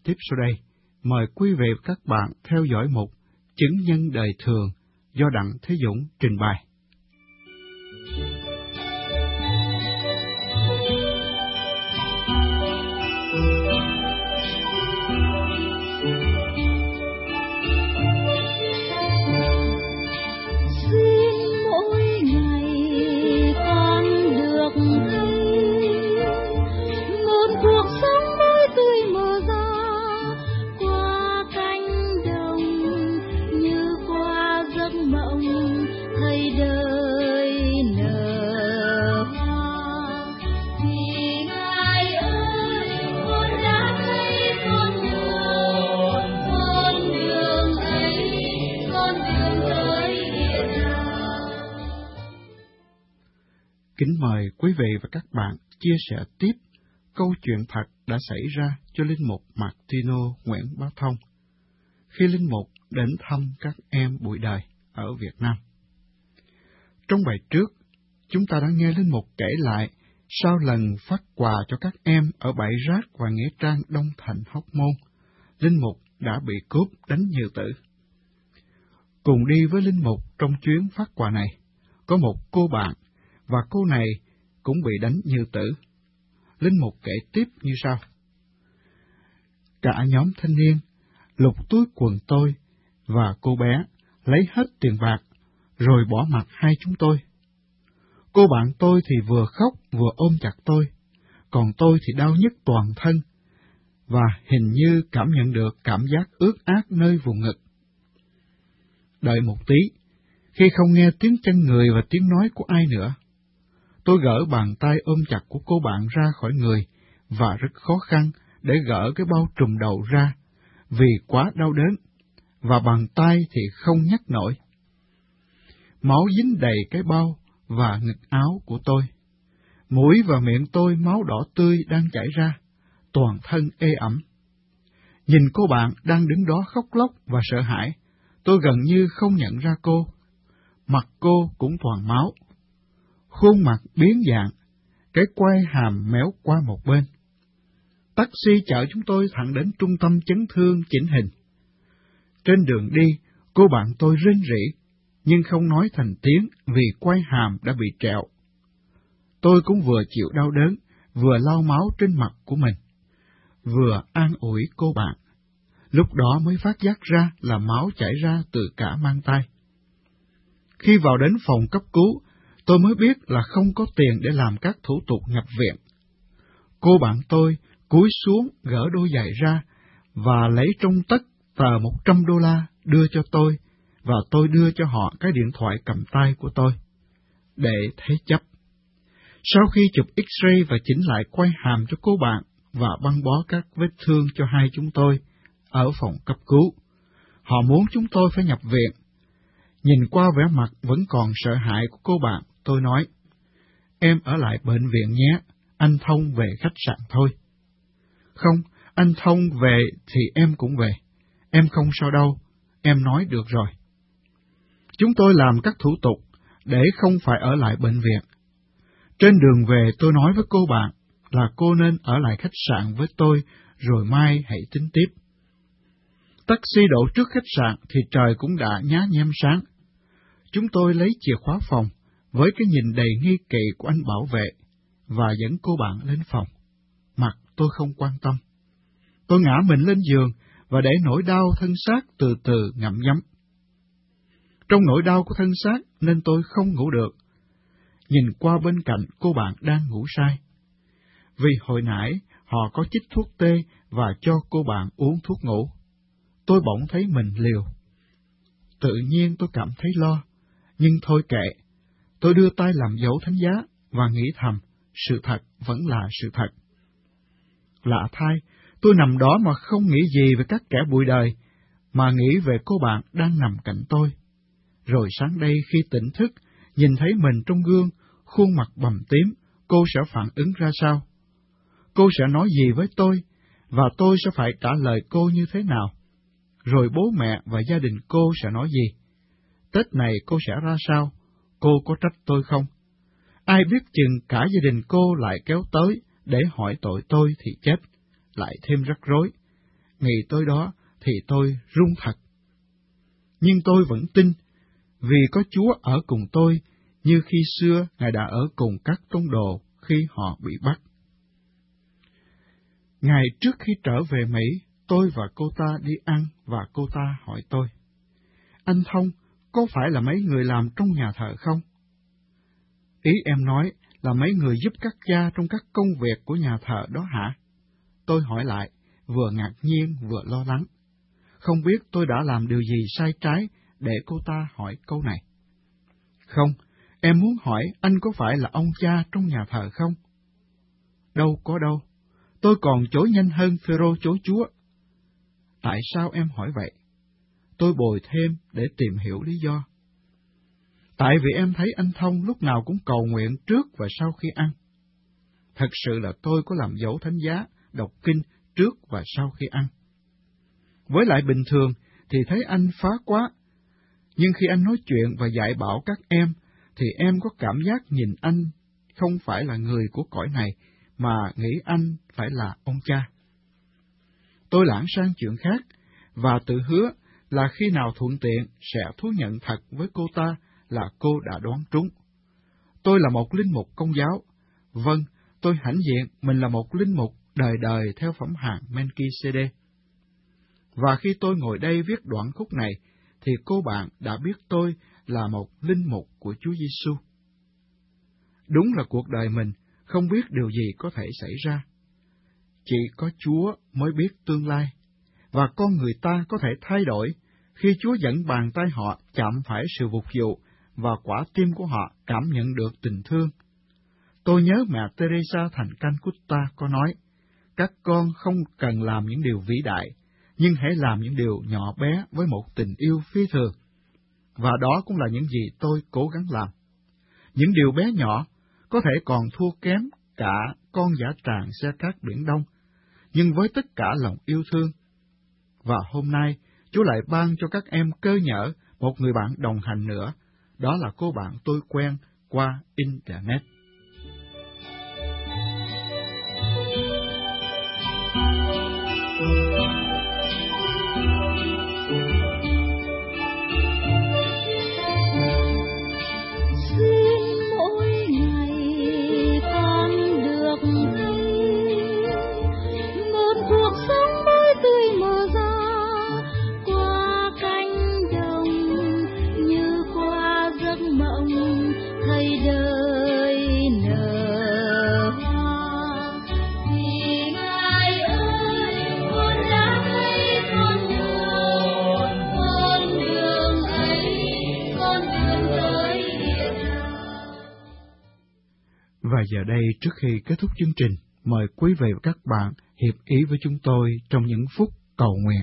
tiếp sau đây, mời quý vị và các bạn theo dõi mục Chứng nhân đời thường do Đặng Thế Dũng trình bày. Kính mời quý vị và các bạn chia sẻ tiếp câu chuyện thật đã xảy ra cho Linh mục Martino Nguyễn Bá Thông khi Linh mục đến thăm các em bụi đời ở Việt Nam. Trong bài trước, chúng ta đã nghe Linh mục kể lại sau lần phát quà cho các em ở bãi rác và nghĩa trang Đông Thành Hóc Môn, Linh mục đã bị cướp đánh nhiều tử. Cùng đi với Linh mục trong chuyến phát quà này, có một cô bạn, và cô này cũng bị đánh như tử. Linh mục kể tiếp như sau. Cả nhóm thanh niên lục túi quần tôi và cô bé lấy hết tiền bạc, rồi bỏ mặc hai chúng tôi. Cô bạn tôi thì vừa khóc vừa ôm chặt tôi, còn tôi thì đau nhức toàn thân, và hình như cảm nhận được cảm giác ướt át nơi vùng ngực. Đợi một tí, khi không nghe tiếng chân người và tiếng nói của ai nữa, tôi gỡ bàn tay ôm chặt của cô bạn ra khỏi người, và rất khó khăn để gỡ cái bao trùm đầu ra, vì quá đau đớn, và bàn tay thì không nhấc nổi. Máu dính đầy cái bao và ngực áo của tôi. Mũi và miệng tôi máu đỏ tươi đang chảy ra, toàn thân ê ẩm. Nhìn cô bạn đang đứng đó khóc lóc và sợ hãi, tôi gần như không nhận ra cô. Mặt cô cũng toàn máu. Khuôn mặt biến dạng, cái quai hàm méo qua một bên. Taxi chở chúng tôi thẳng đến trung tâm chấn thương chỉnh hình. Trên đường đi, cô bạn tôi rên rỉ, nhưng không nói thành tiếng vì quai hàm đã bị trẹo. Tôi cũng vừa chịu đau đớn, vừa lau máu trên mặt của mình, vừa an ủi cô bạn. Lúc đó mới phát giác ra là máu chảy ra từ cả mang tay. Khi vào đến phòng cấp cứu, tôi mới biết là không có tiền để làm các thủ tục nhập viện. Cô bạn tôi cúi xuống gỡ đôi giày ra và lấy trong tất tờ $100 đưa cho tôi, và tôi đưa cho họ cái điện thoại cầm tay của tôi, để thế chấp. Sau khi chụp X-ray và chỉnh lại quai hàm cho cô bạn và băng bó các vết thương cho hai chúng tôi ở phòng cấp cứu, họ muốn chúng tôi phải nhập viện. Nhìn qua vẻ mặt vẫn còn sợ hãi của cô bạn, tôi nói, em ở lại bệnh viện nhé, anh Thông về khách sạn thôi. Không, anh Thông về thì em cũng về, em không sao đâu, em nói được rồi. Chúng tôi làm các thủ tục để không phải ở lại bệnh viện. Trên đường về tôi nói với cô bạn là cô nên ở lại khách sạn với tôi, rồi mai hãy tính tiếp. Taxi đổ trước khách sạn thì trời cũng đã nhá nhem sáng. Chúng tôi lấy chìa khóa phòng với cái nhìn đầy nghi kỵ của anh bảo vệ và dẫn cô bạn lên phòng. Mặt tôi không quan tâm. Tôi ngã mình lên giường và để nỗi đau thân xác từ từ ngậm nhấm. Trong nỗi đau của thân xác nên tôi không ngủ được. Nhìn qua bên cạnh cô bạn đang ngủ say. Vì hồi nãy họ có chích thuốc tê và cho cô bạn uống thuốc ngủ. Tôi bỗng thấy mình liều. Tự nhiên tôi cảm thấy lo, nhưng thôi kệ. Tôi đưa tay làm dấu thánh giá và nghĩ thầm, sự thật vẫn là sự thật. Lạ thay, tôi nằm đó mà không nghĩ gì về các kẻ bụi đời, mà nghĩ về cô bạn đang nằm cạnh tôi. Rồi sáng đây khi tỉnh thức, nhìn thấy mình trong gương, khuôn mặt bầm tím, cô sẽ phản ứng ra sao? Cô sẽ nói gì với tôi, và tôi sẽ phải trả lời cô như thế nào? Rồi bố mẹ và gia đình cô sẽ nói gì? Tết này cô sẽ ra sao? Cô có trách tôi không? Ai biết chừng cả gia đình cô lại kéo tới để hỏi tội tôi thì chết, lại thêm rắc rối. Ngày tối đó thì tôi run thật. Nhưng tôi vẫn tin, vì có Chúa ở cùng tôi, như khi xưa Ngài đã ở cùng các tông đồ khi họ bị bắt. Ngày trước khi trở về Mỹ, tôi và cô ta đi ăn và cô ta hỏi tôi, anh Thông, có phải là mấy người làm trong nhà thờ không? Ý em nói là mấy người giúp các cha trong các công việc của nhà thờ đó hả? Tôi hỏi lại, vừa ngạc nhiên vừa lo lắng. Không biết tôi đã làm điều gì sai trái để cô ta hỏi câu này. Không, em muốn hỏi anh có phải là ông cha trong nhà thờ không? Đâu có đâu, tôi còn chối nhanh hơn Phêrô chối Chúa. Tại sao em hỏi vậy? Tôi bồi thêm để tìm hiểu lý do. Tại vì em thấy anh Thông lúc nào cũng cầu nguyện trước và sau khi ăn. Thật sự là tôi có làm dấu thánh giá, đọc kinh trước và sau khi ăn. Với lại bình thường thì thấy anh phá quá, nhưng khi anh nói chuyện và dạy bảo các em, thì em có cảm giác nhìn anh không phải là người của cõi này, mà nghĩ anh phải là ông cha. Tôi lảng sang chuyện khác, và tự hứa là khi nào thuận tiện sẽ thú nhận thật với cô ta là cô đã đoán trúng. Tôi là một linh mục Công giáo. Vâng, tôi hãnh diện mình là một linh mục đời đời theo phẩm hạng Melchizedek. Và khi tôi ngồi đây viết đoạn khúc này, thì cô bạn đã biết tôi là một linh mục của Chúa Giêsu. Đúng là cuộc đời mình không biết điều gì có thể xảy ra. Chỉ có Chúa mới biết tương lai, và con người ta có thể thay đổi khi Chúa dẫn bàn tay họ chạm phải sự phục vụ và quả tim của họ cảm nhận được tình thương. Tôi nhớ mẹ Teresa thành Calcutta có nói, các con không cần làm những điều vĩ đại, nhưng hãy làm những điều nhỏ bé với một tình yêu phi thường. Và đó cũng là những gì tôi cố gắng làm. Những điều bé nhỏ có thể còn thua kém cả con dã tràng xe cát Biển Đông, nhưng với tất cả lòng yêu thương. Và hôm nay, Chúa lại ban cho các em cơ nhở một người bạn đồng hành nữa, đó là cô bạn tôi quen qua Internet. Và giờ đây, trước khi kết thúc chương trình, mời quý vị và các bạn hiệp ý với chúng tôi trong những phút cầu nguyện.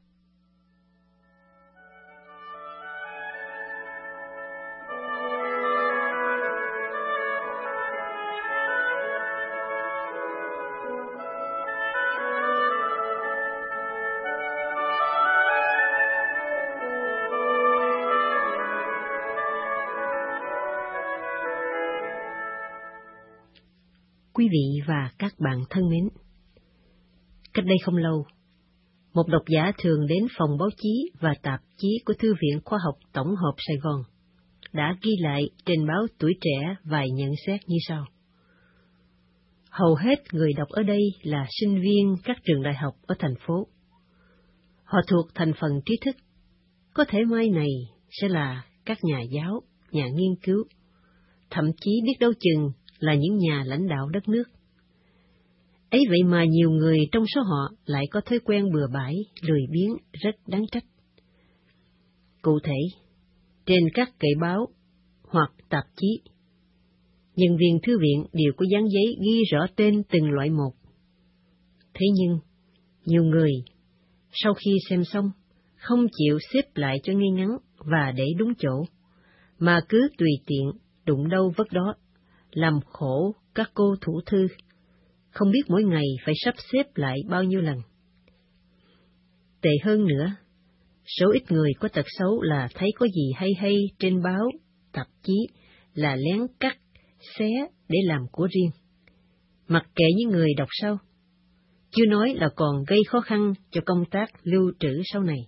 Quý vị và các bạn thân mến, cách đây không lâu, một độc giả thường đến phòng báo chí và tạp chí của Thư viện Khoa học Tổng hợp Sài Gòn đã ghi lại trên báo Tuổi Trẻ vài nhận xét như sau. Hầu hết người đọc ở đây là sinh viên các trường đại học ở thành phố. Họ thuộc thành phần trí thức, có thể mai này sẽ là các nhà giáo, nhà nghiên cứu, thậm chí biết đâu chừng là những nhà lãnh đạo đất nước. Ấy vậy mà nhiều người trong số họ lại có thói quen bừa bãi, lười biếng, rất đáng trách. Cụ thể, trên các kệ báo hoặc tạp chí, nhân viên thư viện đều có dán giấy ghi rõ tên từng loại một. Thế nhưng, nhiều người, sau khi xem xong, không chịu xếp lại cho ngay ngắn và để đúng chỗ, mà cứ tùy tiện, đụng đâu vất đó, làm khổ các cô thủ thư, không biết mỗi ngày phải sắp xếp lại bao nhiêu lần. Tệ hơn nữa, số ít người có tật xấu là thấy có gì hay hay trên báo, tạp chí là lén cắt, xé để làm của riêng. Mặc kệ những người đọc sau, chưa nói là còn gây khó khăn cho công tác lưu trữ sau này.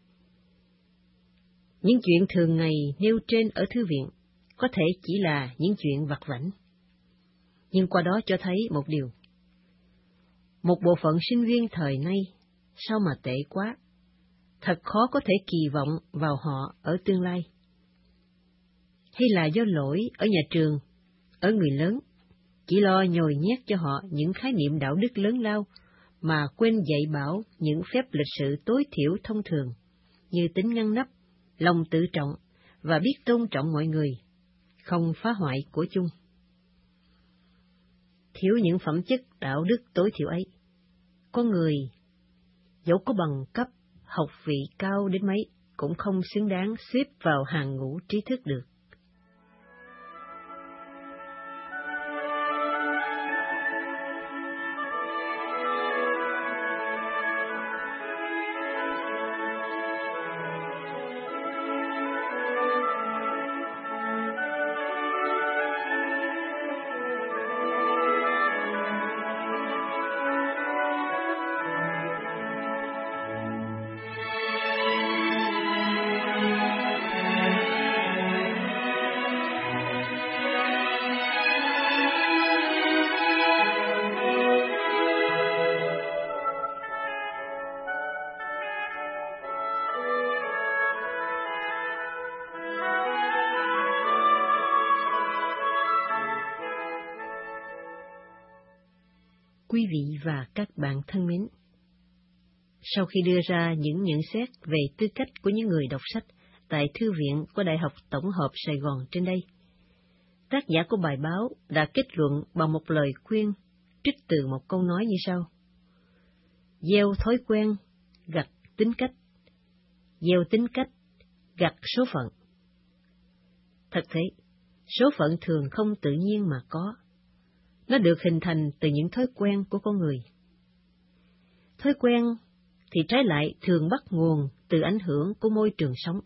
Những chuyện thường ngày nêu trên ở thư viện có thể chỉ là những chuyện vặt vãnh, nhưng qua đó cho thấy một điều. Một bộ phận sinh viên thời nay sao mà tệ quá, thật khó có thể kỳ vọng vào họ ở tương lai. Hay là do lỗi ở nhà trường, ở người lớn, chỉ lo nhồi nhét cho họ những khái niệm đạo đức lớn lao mà quên dạy bảo những phép lịch sự tối thiểu thông thường như tính ngăn nắp, lòng tự trọng và biết tôn trọng mọi người, không phá hoại của chung. Thiếu những phẩm chất đạo đức tối thiểu ấy, con người dẫu có bằng cấp, học vị cao đến mấy cũng không xứng đáng xếp vào hàng ngũ trí thức được. Quý vị và các bạn thân mến, sau khi đưa ra những nhận xét về tư cách của những người đọc sách tại Thư viện của Đại học Tổng hợp Sài Gòn trên đây, tác giả của bài báo đã kết luận bằng một lời khuyên trích từ một câu nói như sau: gieo thói quen, gặt tính cách; gieo tính cách, gặt số phận. Thật thế, số phận thường không tự nhiên mà có. Nó được hình thành từ những thói quen của con người. Thói quen thì trái lại thường bắt nguồn từ ảnh hưởng của môi trường sống.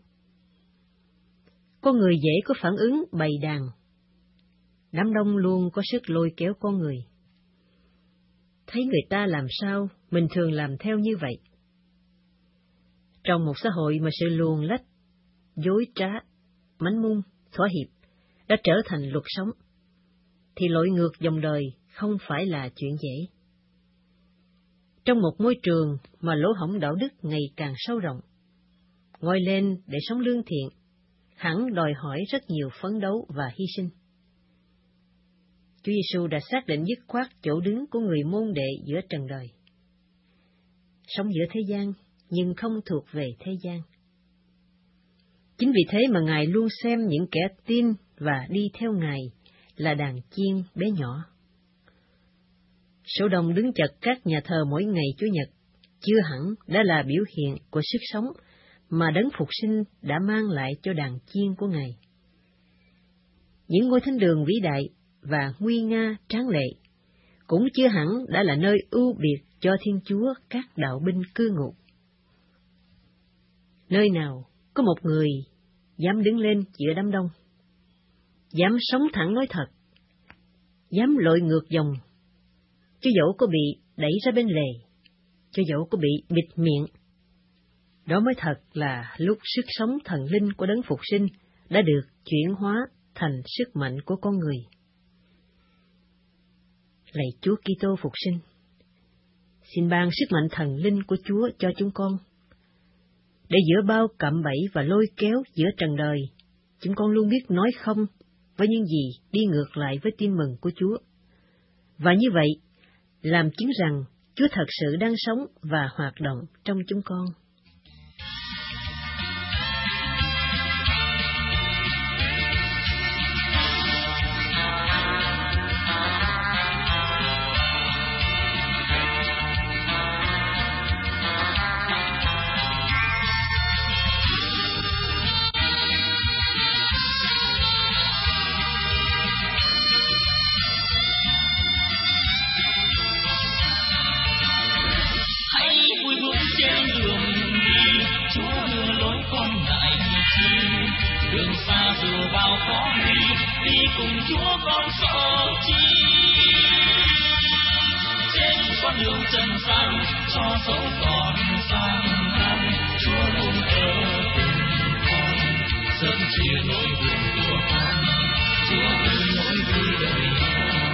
Con người dễ có phản ứng bầy đàn. Đám đông luôn có sức lôi kéo con người. Thấy người ta làm sao, mình thường làm theo như vậy. Trong một xã hội mà sự luồn lách, dối trá, mánh mung, thỏa hiệp đã trở thành luật sống, thì lội ngược dòng đời không phải là chuyện dễ. Trong một môi trường mà lỗ hổng đạo đức ngày càng sâu rộng, ngoi lên để sống lương thiện, hẳn đòi hỏi rất nhiều phấn đấu và hy sinh. Chúa Giêsu đã xác định dứt khoát chỗ đứng của người môn đệ giữa trần đời. Sống giữa thế gian, nhưng không thuộc về thế gian. Chính vì thế mà Ngài luôn xem những kẻ tin và đi theo Ngài là đàn chiên bé nhỏ. Số đông đứng chật các nhà thờ mỗi ngày Chủ nhật chưa hẳn đã là biểu hiện của sức sống mà Đấng Phục Sinh đã mang lại cho đàn chiên của Ngài. Những ngôi thánh đường vĩ đại và nguy nga tráng lệ cũng chưa hẳn đã là nơi ưu biệt cho Thiên Chúa các đạo binh cư ngụ. Nơi nào có một người dám đứng lên giữa đám đông, dám sống thẳng nói thật, dám lội ngược dòng, cho dẫu có bị đẩy ra bên lề, cho dẫu có bị bịt miệng, đó mới thật là lúc sức sống thần linh của Đấng Phục Sinh đã được chuyển hóa thành sức mạnh của con người. Lạy Chúa Kitô Phục Sinh, xin ban sức mạnh thần linh của Chúa cho chúng con, để giữa bao cạm bẫy và lôi kéo giữa trần đời, chúng con luôn biết nói không với những gì đi ngược lại với tin mừng của Chúa. Và như vậy, làm chứng rằng Chúa thật sự đang sống và hoạt động trong chúng con. Đường xa dù bao khó đi cùng Chúa con sợ chi. trên con đường trần gian cho dấu còn gian nan. Chúa luôn ở cùng con, sớm chia nỗi buồn của con. Chúa gửi nỗi vui đời con.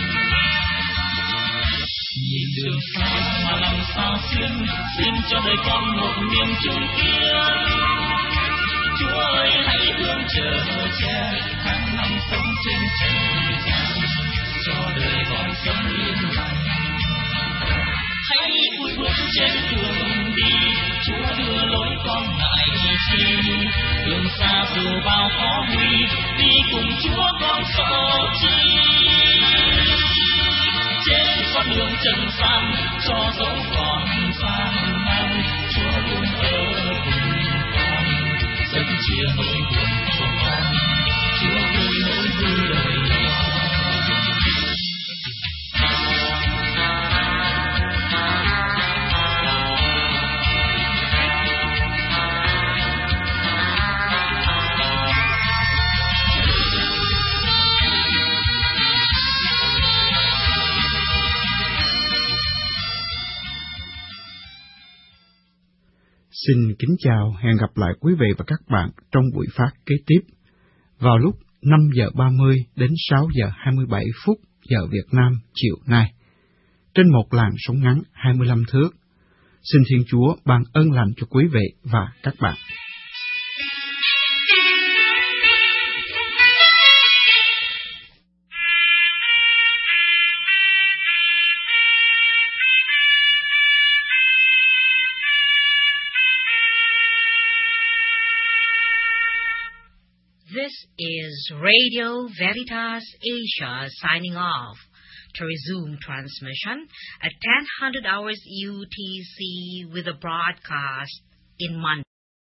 Nhìn đường xa mà lòng xa xuyên, xin cho đời con một niềm chung kiên. Chúa ơi hãy thương chờ che tháng năm sống trên trần gian, cho đời con sống yên lành. Hãy vui bước trên đường đi, Chúa đưa lối con ngại chi. Đường xa dù bao khó nguy, đi cùng Chúa con sợ chi. Trên con đường trần gian cho dấu còn gian nan, Chúa luôn ở cùng con, sớm chia nỗi buồn của con. Chúa gửi nỗi vui đời con. Xin kính chào, hẹn gặp lại quý vị và các bạn trong buổi phát kế tiếp vào lúc 5 giờ 30 đến 6 giờ 27 phút giờ Việt Nam chiều nay, trên một làn sóng ngắn 25 thước. Xin Thiên Chúa ban ơn lành cho quý vị và các bạn. This is Radio Veritas Asia signing off. To resume transmission at 1000 hours UTC with a broadcast in Monday.